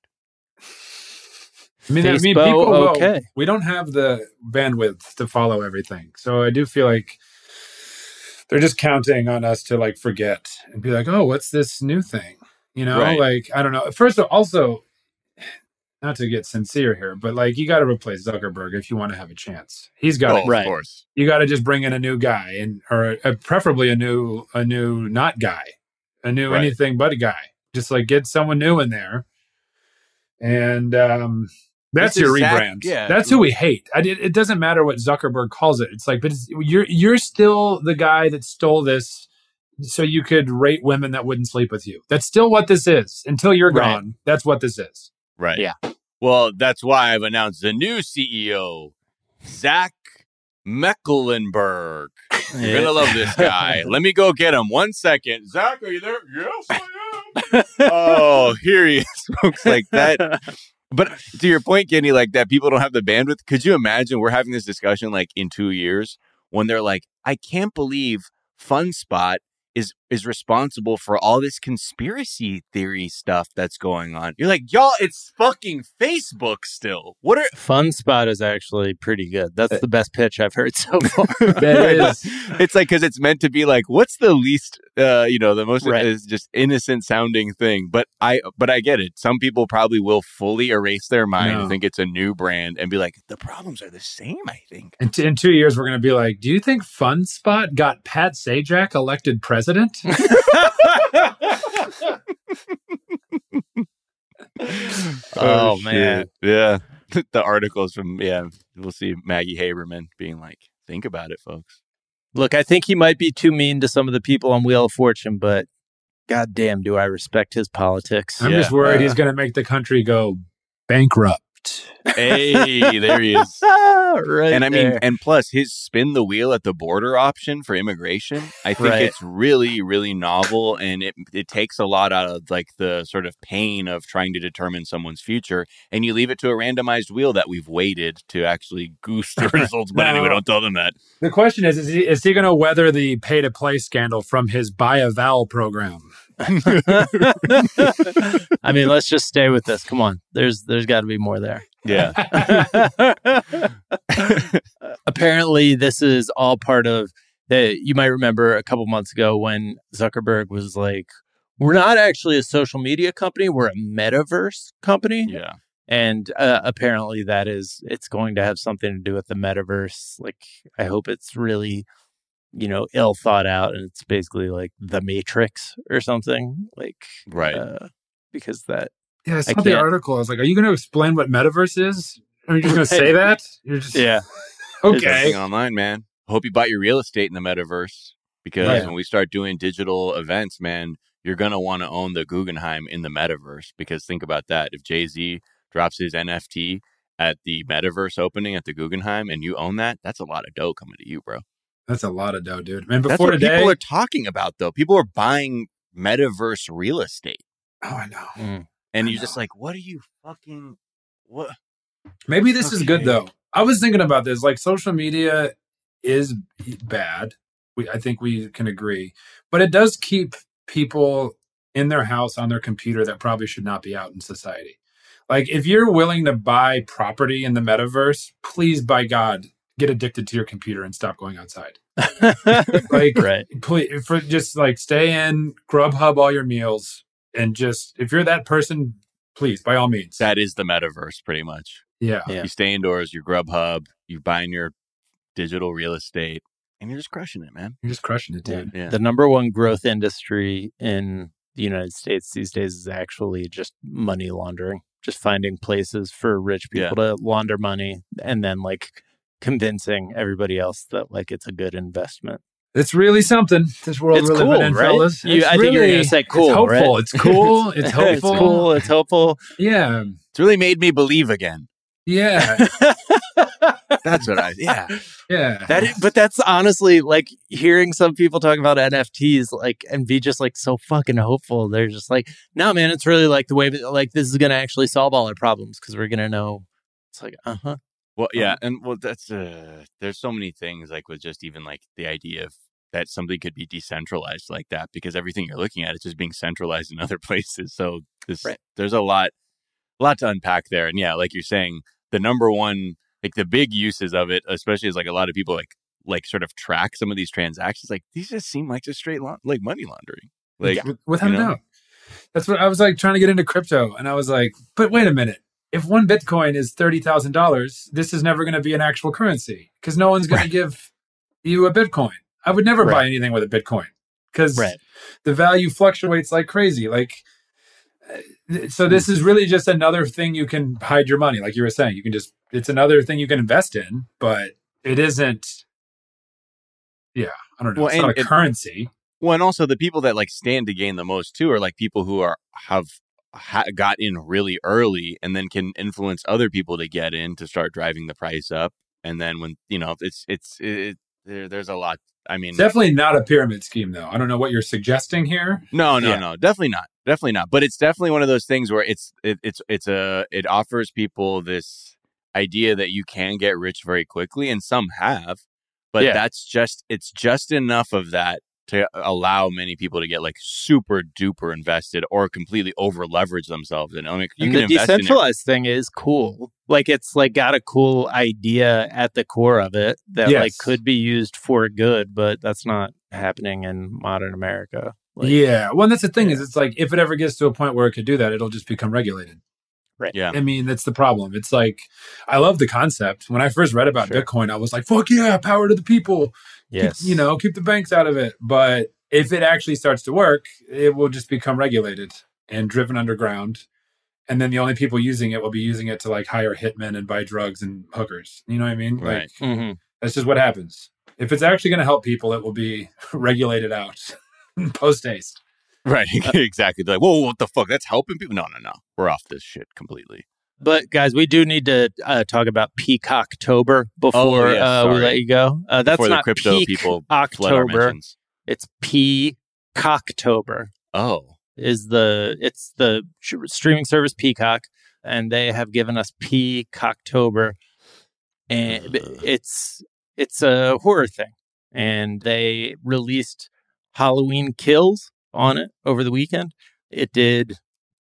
I mean, I mean, Facebook, people will- okay. we don't have the bandwidth to follow everything. So I do feel like they're just counting on us to like forget and be like, oh, what's this new thing? You know, Right. like, I don't know. First of all, also, not to get sincere here, but like, you got to replace Zuckerberg if you want to have a chance. He's got Oh, to, of Right. course. you got to just bring in a new guy and, or uh, preferably a new, a new not guy, a new Right. anything but a guy. Just like get someone new in there. And, um, that's This your is Zach- rebrand. yeah. That's who we hate. I did, it doesn't matter what Zuckerberg calls it. It's like, but it's, you're you're still the guy that stole this, so you could rate women that wouldn't sleep with you. That's still what this is. Until you're Right. gone, that's what this is. Right. Yeah. Well, that's why I've announced the new C E O, Zach Mecklenburg. You're gonna love this guy. Let me go get him. One second. Zach, are you there? Yes, I am. Oh, here he is, folks. Like that. But to your point, Kenny, like that people don't have the bandwidth. Could you imagine we're having this discussion like in two years when they're like, I can't believe FunSpot is is responsible for all this conspiracy theory stuff that's going on. You're like, y'all, it's fucking Facebook still. What are FunSpot is actually pretty good. That's the best pitch I've heard so far. That is. It's like, because it's meant to be like, what's the least, uh, you know, the most Right. is just innocent sounding thing. But I, but I get it. Some people probably will fully erase their mind No. and think it's a new brand and be like, the problems are the same. I think. In, t- in two years, we're going to be like, do you think FunSpot got Pat Sajak elected president? Oh, man. shit. Yeah. The articles from yeah, we'll see Maggie Haberman being like, think about it, folks. Look, I think he might be too mean to some of the people on Wheel of Fortune, but goddamn, do I respect his politics. I'm Yeah. just worried Uh, he's going to make the country go bankrupt. Hey, there he is. right And I mean, there. and plus his spin the wheel at the border option for immigration, I think Right. it's really, really novel, and it it takes a lot out of like the sort of pain of trying to determine someone's future, and you leave it to a randomized wheel that we've waited to actually goose the results. But No. anyway, don't tell them that. The question is, is he, is he going to weather the pay-to-play scandal from his buy a vowel program? I mean, let's just stay with this. Come on. There's there's got to be more there. Yeah. Apparently, this is all part of the. You might remember a couple months ago when Zuckerberg was like, "We're not actually a social media company. We're a metaverse company." Yeah. And uh, apparently, that is it's going to have something to do with the metaverse. Like, I hope it's really, you know, ill thought out, and it's basically like the Matrix or something. Like, Right. uh, because that. Yeah, I saw I the can't- article. I was like, are you going to explain what metaverse is? Are you just going to say that? You're just Yeah. okay. Everything online, man. I hope you bought your real estate in the metaverse, because Right. when we start doing digital events, man, you're going to want to own the Guggenheim in the metaverse. Because think about that. If Jay-Z drops his N F T at the metaverse opening at the Guggenheim and you own that, that's a lot of dough coming to you, bro. That's a lot of dough, dude. Man, That's before what today. people are talking about, though. People are buying metaverse real estate. oh, I know. Mm. And I you're just know. like, what are you fucking, what? Maybe this is good Okay. though. I was thinking about this. Like, social media is bad. We, I think we can agree, but it does keep people in their house on their computer that probably should not be out in society. Like, if you're willing to buy property in the metaverse, please, by God, get addicted to your computer and stop going outside. Like, Right. please, for just like stay in, Grubhub all your meals, and just if you're that person, please, by all means. That is the metaverse, pretty much. yeah. Yeah. You stay indoors, you Grubhub, you buying your digital real estate. And you're just crushing it, man. You're just crushing it, dude. Yeah. The number one growth industry in the United States these days is actually just money laundering, just finding places for rich people Yeah. to launder money and then like convincing everybody else that like it's a good investment. It's really something. This world It's we're cool, living in, right? fellas. You- It's I think you're really- gonna say cool, It's hopeful. right? It's cool. It's hopeful. It's cool. It's hopeful. Yeah. It's really made me believe again. Yeah. That's what I, yeah. Yeah. That is, but that's honestly like hearing some people talk about N F Ts like and be just like so fucking hopeful. They're just like, no, man, it's really like the way that like this is going to actually solve all our problems because we're going to know. It's like, uh huh. Well, yeah. And well, that's, uh, there's so many things like with just even like the idea of that something could be decentralized like that because everything you're looking at is just being centralized in other places. So this, Right. there's a lot, a lot to unpack there. And yeah, like you're saying, the number one, like the big uses of it, especially as like a lot of people like, like sort of track some of these transactions. Like these just seem like just straight la- like money laundering. Like, With- without you a know? doubt. That's what I was like trying to get into crypto. And I was like, but wait a minute. If one Bitcoin is thirty thousand dollars, this is never going to be an actual currency because no one's going to give you a Bitcoin. I would never Right. buy anything with a Bitcoin because Right. the value fluctuates like crazy. Like, uh, so this is really just another thing you can hide your money. Like you were saying, you can just, it's another thing you can invest in, but it isn't, yeah, I don't know. Well, it's not and a it- currency. Well, and also the people that like stand to gain the most too are like people who are have ha- got in really early and then can influence other people to get in to start driving the price up. And then when you know it's it's it, there, there's a lot. I mean, Definitely not a pyramid scheme, though. I don't know what you're suggesting here. no, no, Yeah. no, definitely not, definitely not. But it's definitely one of those things where it's it, it's it's a it offers people this idea that you can get rich very quickly, and some have, but Yeah. that's just it's just enough of that to allow many people to get like super duper invested or completely over leverage themselves. And I mean, you And can the invest in it. decentralized thing is cool. Like it's like got a cool idea at the core of it that Yes. like could be used for good, but that's not happening in modern America. Like, yeah. Well, that's the thing is, Yeah. it's like if it ever gets to a point where it could do that, it'll just become regulated. Yeah. I mean, that's the problem. It's like, I love the concept. When I first read about Sure. Bitcoin, I was like, fuck yeah, power to the people. Keep- Yes. you know, keep the banks out of it. But if it actually starts to work, it will just become regulated and driven underground. And then the only people using it will be using it to like hire hitmen and buy drugs and hookers. You know what I mean? Right. Like, hmm that's just what happens. If it's actually going to help people, it will be regulated out post haste. Right. Exactly. They're like, whoa, what the fuck? That's helping people? No, no, no. We're off this shit completely. But guys, we do need to uh, talk about Peacocktober before Oh, yeah, uh, we sorry. let you go. Uh, that's Before the not crypto peak people flood our October. mentions. It's Peacocktober. Oh. Is the it's the sh- streaming service Peacock, and they have given us Peacocktober, and Ugh. it's it's a horror thing, and they released Halloween Kills on it over the weekend. It did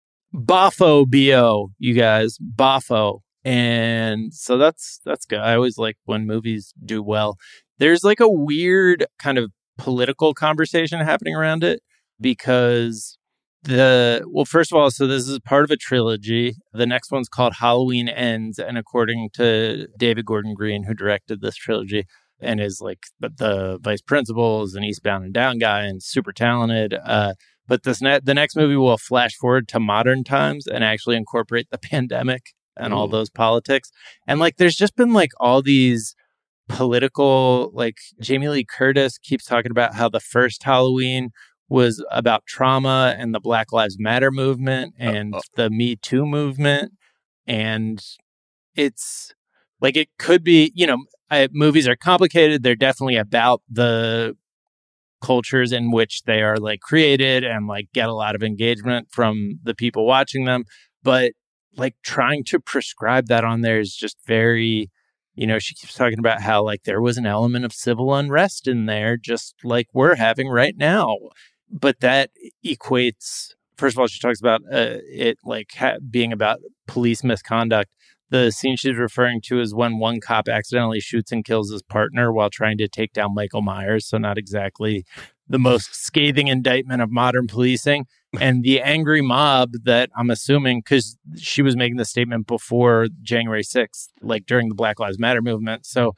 Boffo B O, you guys, Boffo, and so that's that's good. I always like when movies do well. There's like a weird kind of political conversation happening around it because the well, first of all, so this is part of a trilogy. The next one's called Halloween Ends, and according to David Gordon Green, who directed this trilogy and is like the, the vice principal, is an Eastbound and Down guy and super talented. Uh, but this ne- the next movie will flash forward to modern times and actually incorporate the pandemic and all Ooh. those politics. And like, there's just been like all these political, like Jamie Lee Curtis keeps talking about how the first Halloween was about trauma and the Black Lives Matter movement and Uh-oh. the Me Too movement. And it's like, it could be, you know, I, movies are complicated. They're definitely about the cultures in which they are like created and like get a lot of engagement from the people watching them. But like trying to prescribe that on there is just very, you know, she keeps talking about how like there was an element of civil unrest in there, just like we're having right now. But that equates, first of all, she talks about uh, it like ha- being about police misconduct. The scene she's referring to is when one cop accidentally shoots and kills his partner while trying to take down Michael Myers. So not exactly the most scathing indictment of modern policing. And the angry mob that I'm assuming, because she was making the statement before January sixth, like during the Black Lives Matter movement. So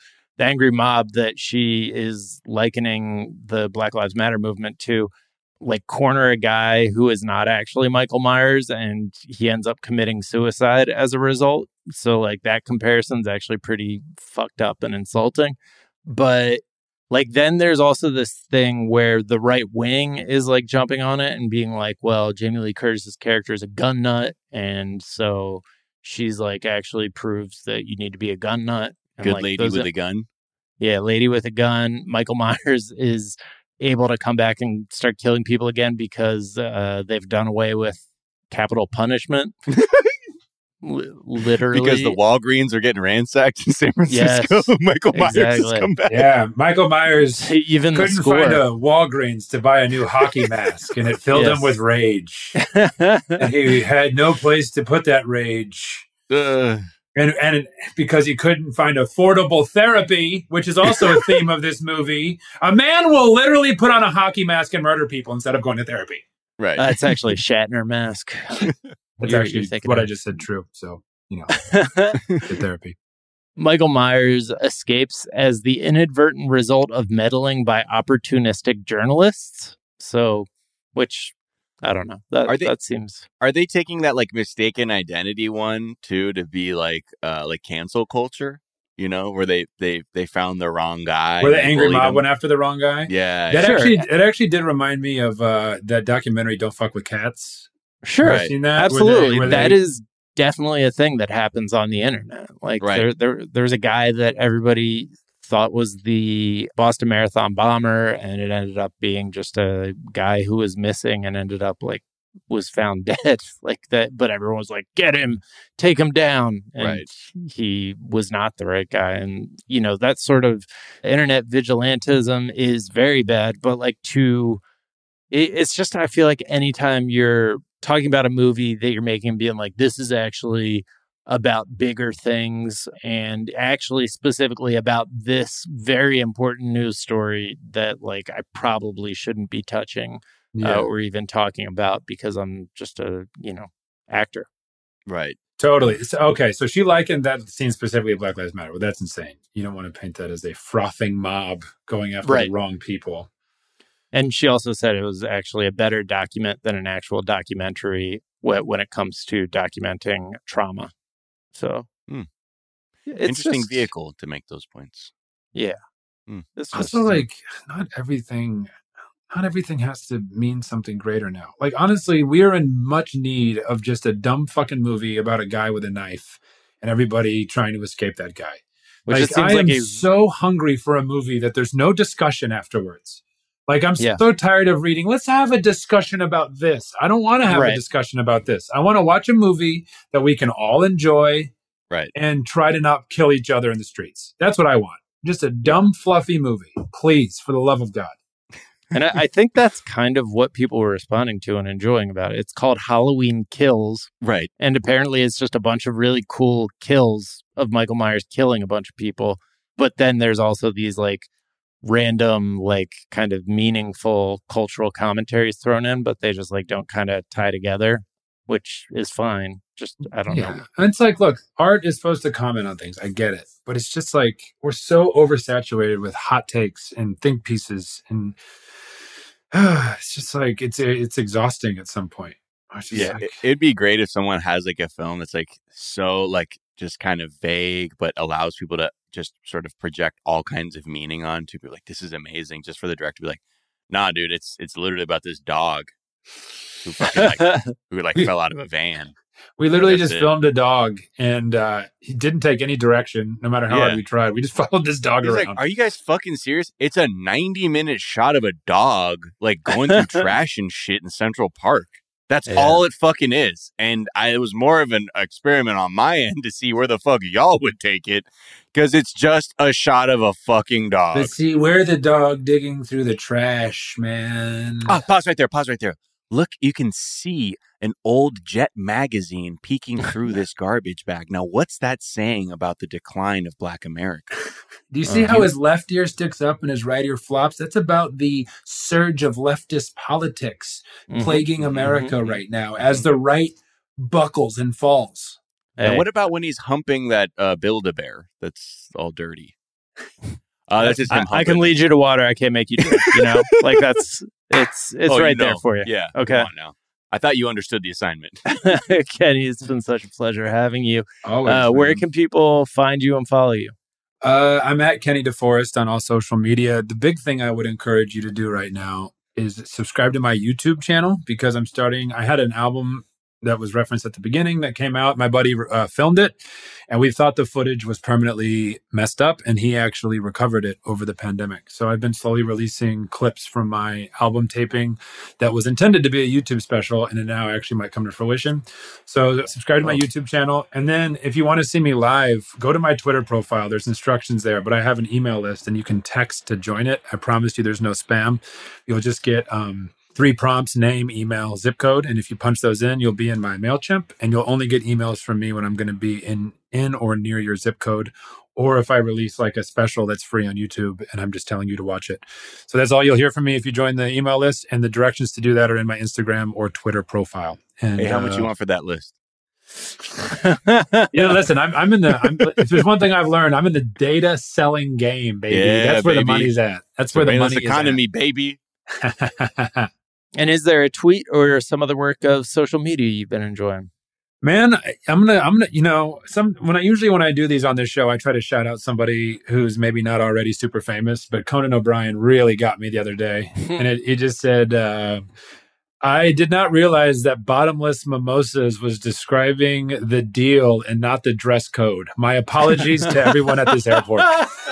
the angry mob that she is likening the Black Lives Matter movement to, like, corner a guy who is not actually Michael Myers, and he ends up committing suicide as a result. So, like, that comparison's actually pretty fucked up and insulting. But, like, then there's also this thing where the right wing is, like, jumping on it and being like, well, Jamie Lee Curtis's character is a gun nut, and so she's, like, actually proves that you need to be a gun nut. And, Good like, lady with are, a gun. Yeah, lady with a gun. Michael Myers is able to come back and start killing people again because uh, they've done away with capital punishment. L- literally. Because the Walgreens are getting ransacked in San Francisco. Yes, Michael Myers exactly. has come back. Yeah, Michael Myers Even couldn't find a Walgreens to buy a new hockey mask, and it filled yes. him with rage. And he had no place to put that rage. Uh. And and because he couldn't find affordable therapy, which is also a theme of this movie, a man will literally put on a hockey mask and murder people instead of going to therapy. Right. Uh, it's actually a Shatner mask. That's you're, actually you're what of. I just said true. So, you know, good therapy. Michael Myers escapes as the inadvertent result of meddling by opportunistic journalists. So, which... I don't know. That are they, that seems. Are they taking that like mistaken identity one too to be like uh like cancel culture? You know, where they they they found the wrong guy. Where the angry mob him. went after the wrong guy. Yeah, that sure. actually it actually did remind me of uh that documentary "Don't Fuck with Cats." Sure, right. Seen that? Absolutely. Where they, where that they... is definitely a thing that happens on the internet. Like right. there there there's a guy that everybody thought was the Boston Marathon bomber, and it ended up being just a guy who was missing and ended up like was found dead like that. But everyone was like, get him, take him down. And right. he was not the right guy. And, you know, that sort of internet vigilantism is very bad. But like to, it, it's just, I feel like anytime you're talking about a movie that you're making, being like, this is actually about bigger things and actually specifically about this very important news story that like I probably shouldn't be touching yeah. uh, or even talking about because I'm just a, you know, actor. Right. Totally. So, okay. So she likened that scene specifically to Black Lives Matter. Well, that's insane. You don't want to paint that as a frothing mob going after right. the wrong people. And she also said it was actually a better document than an actual documentary when it comes to documenting trauma. So, hmm. it's interesting just, vehicle to make those points. Yeah. Hmm. It's also like not everything, not everything has to mean something greater now. Like, honestly, we are in much need of just a dumb fucking movie about a guy with a knife and everybody trying to escape that guy. Which like, I like am a... so hungry for a movie that there's no discussion afterwards. Like, I'm yeah. so tired of reading, let's have a discussion about this. I don't want to have right. a discussion about this. I want to watch a movie that we can all enjoy right. and try to not kill each other in the streets. That's what I want. Just a dumb, fluffy movie. Please, for the love of God. And I, I think that's kind of what people were responding to and enjoying about it. It's called Halloween Kills. Right. And apparently it's just a bunch of really cool kills of Michael Myers killing a bunch of people. But then there's also these, like, random, like, kind of meaningful cultural commentaries thrown in, but they just like don't kind of tie together, which is fine. Just, I don't yeah. know. And it's like, look, art is supposed to comment on things. I get it. But it's just like, we're so oversaturated with hot takes and think pieces. And uh, it's just like, it's it's exhausting at some point. Yeah, like, it, it'd be great if someone has like a film that's like so like just kind of vague, but allows people to just sort of project all kinds of meaning on to be like, this is amazing, just for the director to be like, nah, dude, it's it's literally about this dog who fucking like who like fell out of a van. We literally just it. filmed a dog, and uh, he didn't take any direction, no matter how yeah. hard we tried. We just followed this dog He's around. Like, are you guys fucking serious? It's a ninety minute shot of a dog like going through trash and shit in Central Park. That's yeah. all it fucking is. And I, it was more of an experiment on my end to see where the fuck y'all would take it. Because it's just a shot of a fucking dog. But see, where the dog digging through the trash, man. Oh, pause right there. Pause right there. Look, you can see an old Jet magazine peeking through this garbage bag. Now, what's that saying about the decline of Black America? Do you see uh, how his left ear sticks up and his right ear flops? That's about the surge of leftist politics mm-hmm, plaguing America mm-hmm, right now as the right buckles and falls. Hey. And what about when he's humping that uh, Build-A-Bear that's all dirty? Uh, that's just him. I, I can lead you to water. I can't make you drink. You know, like that's it's it's oh, right you know. there for you. Yeah. Okay. Come on now. I thought you understood the assignment. Kenny, it's been such a pleasure having you. Always, uh, where man. can people find you and follow you? Uh, I'm at Kenny DeForest on all social media. The big thing I would encourage you to do right now is subscribe to my YouTube channel, because I'm starting. I had an album that was referenced at the beginning that came out. My buddy uh, filmed it, and we thought the footage was permanently messed up, and he actually recovered it over the pandemic. So I've been slowly releasing clips from my album taping that was intended to be a YouTube special, and it now actually might come to fruition. So subscribe to my YouTube channel. And then if you want to see me live, go to my Twitter profile. There's instructions there, but I have an email list, and you can text to join it. I promise you there's no spam. You'll just get... um three prompts: name, email, zip code. And if you punch those in, you'll be in my MailChimp, and you'll only get emails from me when I'm going to be in, in or near your zip code, or if I release like a special that's free on YouTube and I'm just telling you to watch it. So that's all you'll hear from me if you join the email list, and the directions to do that are in my Instagram or Twitter profile. And Hey, how much uh, you want for that list? Yeah, listen, I'm, I'm in the, I'm, if there's one thing I've learned, I'm in the data selling game, baby. Yeah, that's where baby. the money's at. That's where the Surveillance money economy, baby. is at. And is there a tweet or some other work of social media you've been enjoying? Man, I- I'm gonna, I'm gonna, you know, some when I usually when I do these on this show, I try to shout out somebody who's maybe not already super famous. But Conan O'Brien really got me the other day, and it, it just said, uh, "I did not realize that bottomless mimosas was describing the deal and not the dress code. My apologies to everyone at this airport."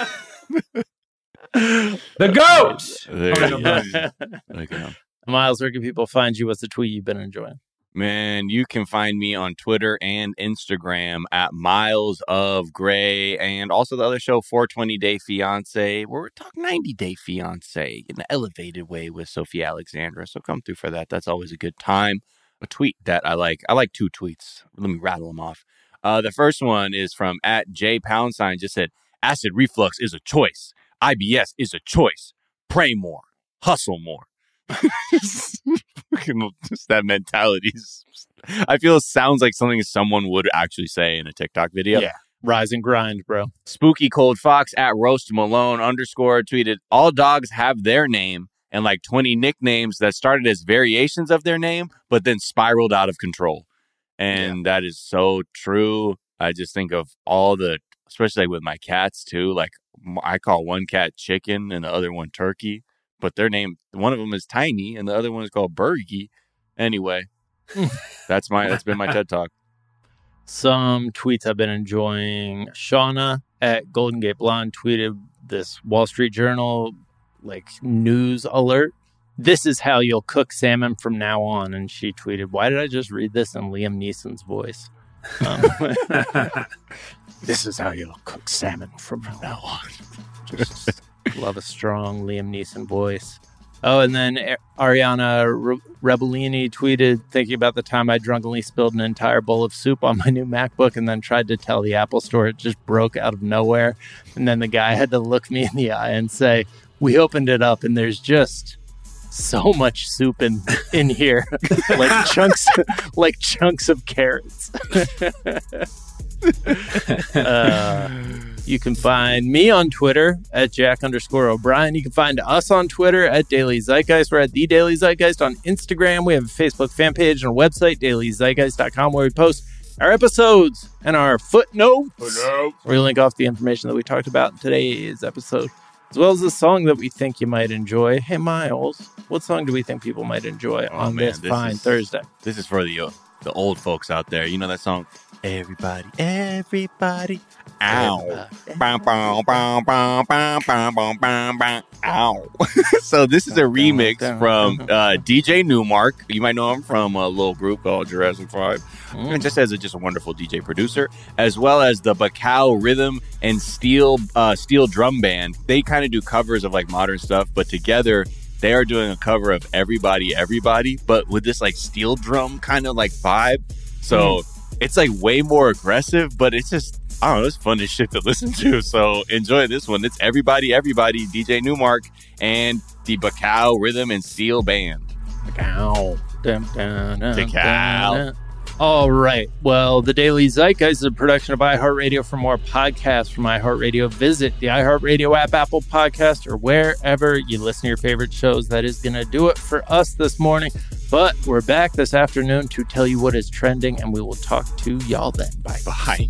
The goat. There Conan you O'Brien. go. There you go. Miles, where can people find you? What's the tweet you've been enjoying? Man, you can find me on Twitter and Instagram at Miles of Gray, and also the other show, four twenty Day Fiance, where we're talking ninety Day Fiance in an elevated way with Sophie Alexandra. So come through for that. That's always a good time. A tweet that I like. I like two tweets. Let me rattle them off. Uh, the first one is from at J Pound Sign. Just said, acid reflux is a choice. I B S is a choice. Pray more. Hustle more. Just that mentality. I feel it sounds like something someone would actually say in a TikTok video. Yeah. Rise and grind, bro. Spooky Cold Fox at Roast Malone underscore tweeted, all dogs have their name and like twenty nicknames that started as variations of their name, but then spiraled out of control. And yeah. that is so true. I just think of all the, especially like with my cats too. Like I call one cat Chicken and the other one Turkey. But their name, one of them is Tiny, and the other one is called Bergie. Anyway, that's my that's been my TED Talk. Some tweets I've been enjoying. Shauna at Golden Gate Blonde tweeted this Wall Street Journal like news alert. This is how you'll cook salmon from now on. And she tweeted, why did I just read this in Liam Neeson's voice? Um, this is how you'll cook salmon from now on. Just love a strong Liam Neeson voice. Oh, and then Ariana Re- Rebellini tweeted, thinking about the time I drunkenly spilled an entire bowl of soup on my new MacBook and then tried to tell the Apple store it just broke out of nowhere. And then the guy had to look me in the eye and say, we opened it up and there's just so much soup in, in here. like chunks like chunks of carrots. uh, you can find me on Twitter at Jack underscore O'Brien. You can find us on Twitter at Daily Zeitgeist. We're at The Daily Zeitgeist on Instagram. We have a Facebook fan page and a website, daily zeitgeist dot com, where we post our episodes and our footnotes. Footnotes. Where we link off the information that we talked about in today's episode, as well as the song that we think you might enjoy. Hey, Miles, what song do we think people might enjoy oh, on man, this, this fine is, Thursday? This is for the uh, the old folks out there. You know that song? Everybody, everybody, ow. Ow. So this is a remix from uh, D J Newmark. You might know him from a little group called Jurassic five. Mm. And just as a, just a wonderful D J producer, as well as the Bacao Rhythm and Steel uh, Steel Drum Band. They kind of do covers of like modern stuff, but together they are doing a cover of Everybody, Everybody, but with this like steel drum kind of like vibe. So mm. it's like way more aggressive, but it's just, I don't know, it's fun as shit to listen to. So enjoy this one. It's Everybody, Everybody, D J Newmark, and the Bacao Rhythm and Steel Band. Bacao. Dun, dun, dun, Bacao. dun, dun. All right. Well, the Daily Zeitgeist is a production of iHeartRadio. For more podcasts from iHeartRadio, visit the iHeartRadio app, Apple Podcast, or wherever you listen to your favorite shows. That is going to do it for us this morning. But we're back this afternoon to tell you what is trending, and we will talk to y'all then. Bye. Bye.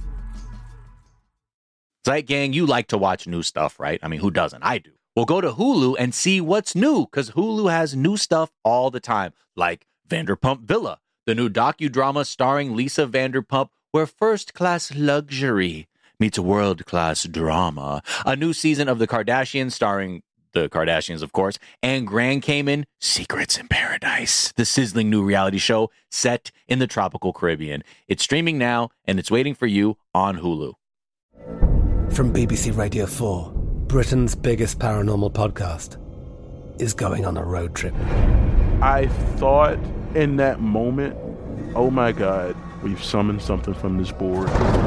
Zeit Gang, you like to watch new stuff, right? I mean, who doesn't? I do. Well, go to Hulu and see what's new, because Hulu has new stuff all the time, like Vanderpump Villa, the new docudrama starring Lisa Vanderpump, where first-class luxury meets world-class drama. A new season of The Kardashians starring the Kardashians, of course, and Grand Cayman, Secrets in Paradise, the sizzling new reality show set in the tropical Caribbean. It's streaming now, and it's waiting for you on Hulu. From B B C Radio four, Britain's biggest paranormal podcast is going on a road trip. I thought in that moment, oh my God, we've summoned something from this board.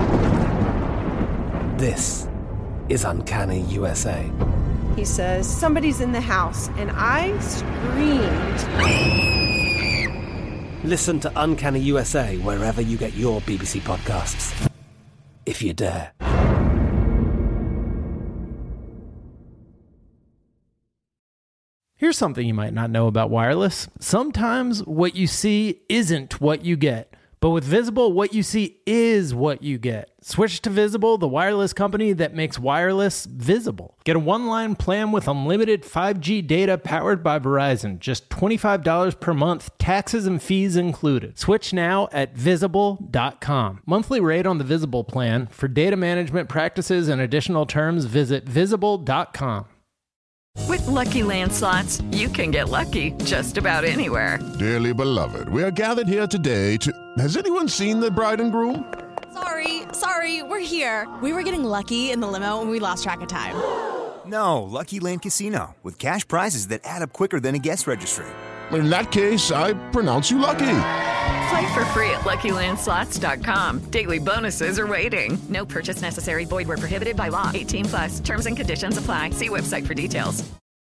This is Uncanny U S A. He says, somebody's in the house, and I screamed. Listen to Uncanny U S A wherever you get your B B C podcasts, if you dare. Here's something you might not know about wireless. Sometimes what you see isn't what you get. But with Visible, what you see is what you get. Switch to Visible, the wireless company that makes wireless visible. Get a one-line plan with unlimited five G data powered by Verizon. Just twenty-five dollars per month, taxes and fees included. Switch now at visible dot com. Monthly rate on the Visible plan. For data management practices and additional terms, visit visible dot com. With Lucky Land Slots, you can get lucky just about anywhere. Dearly beloved, we are gathered here today to... Has anyone seen the bride and groom? Sorry, sorry, we're here. We were getting lucky in the limo and we lost track of time. No, Lucky Land Casino, with cash prizes that add up quicker than a guest registry. In that case, I pronounce you lucky. Play for free at lucky land slots dot com. Daily bonuses are waiting. No purchase necessary. Void where prohibited by law. eighteen plus. Terms and conditions apply. See website for details.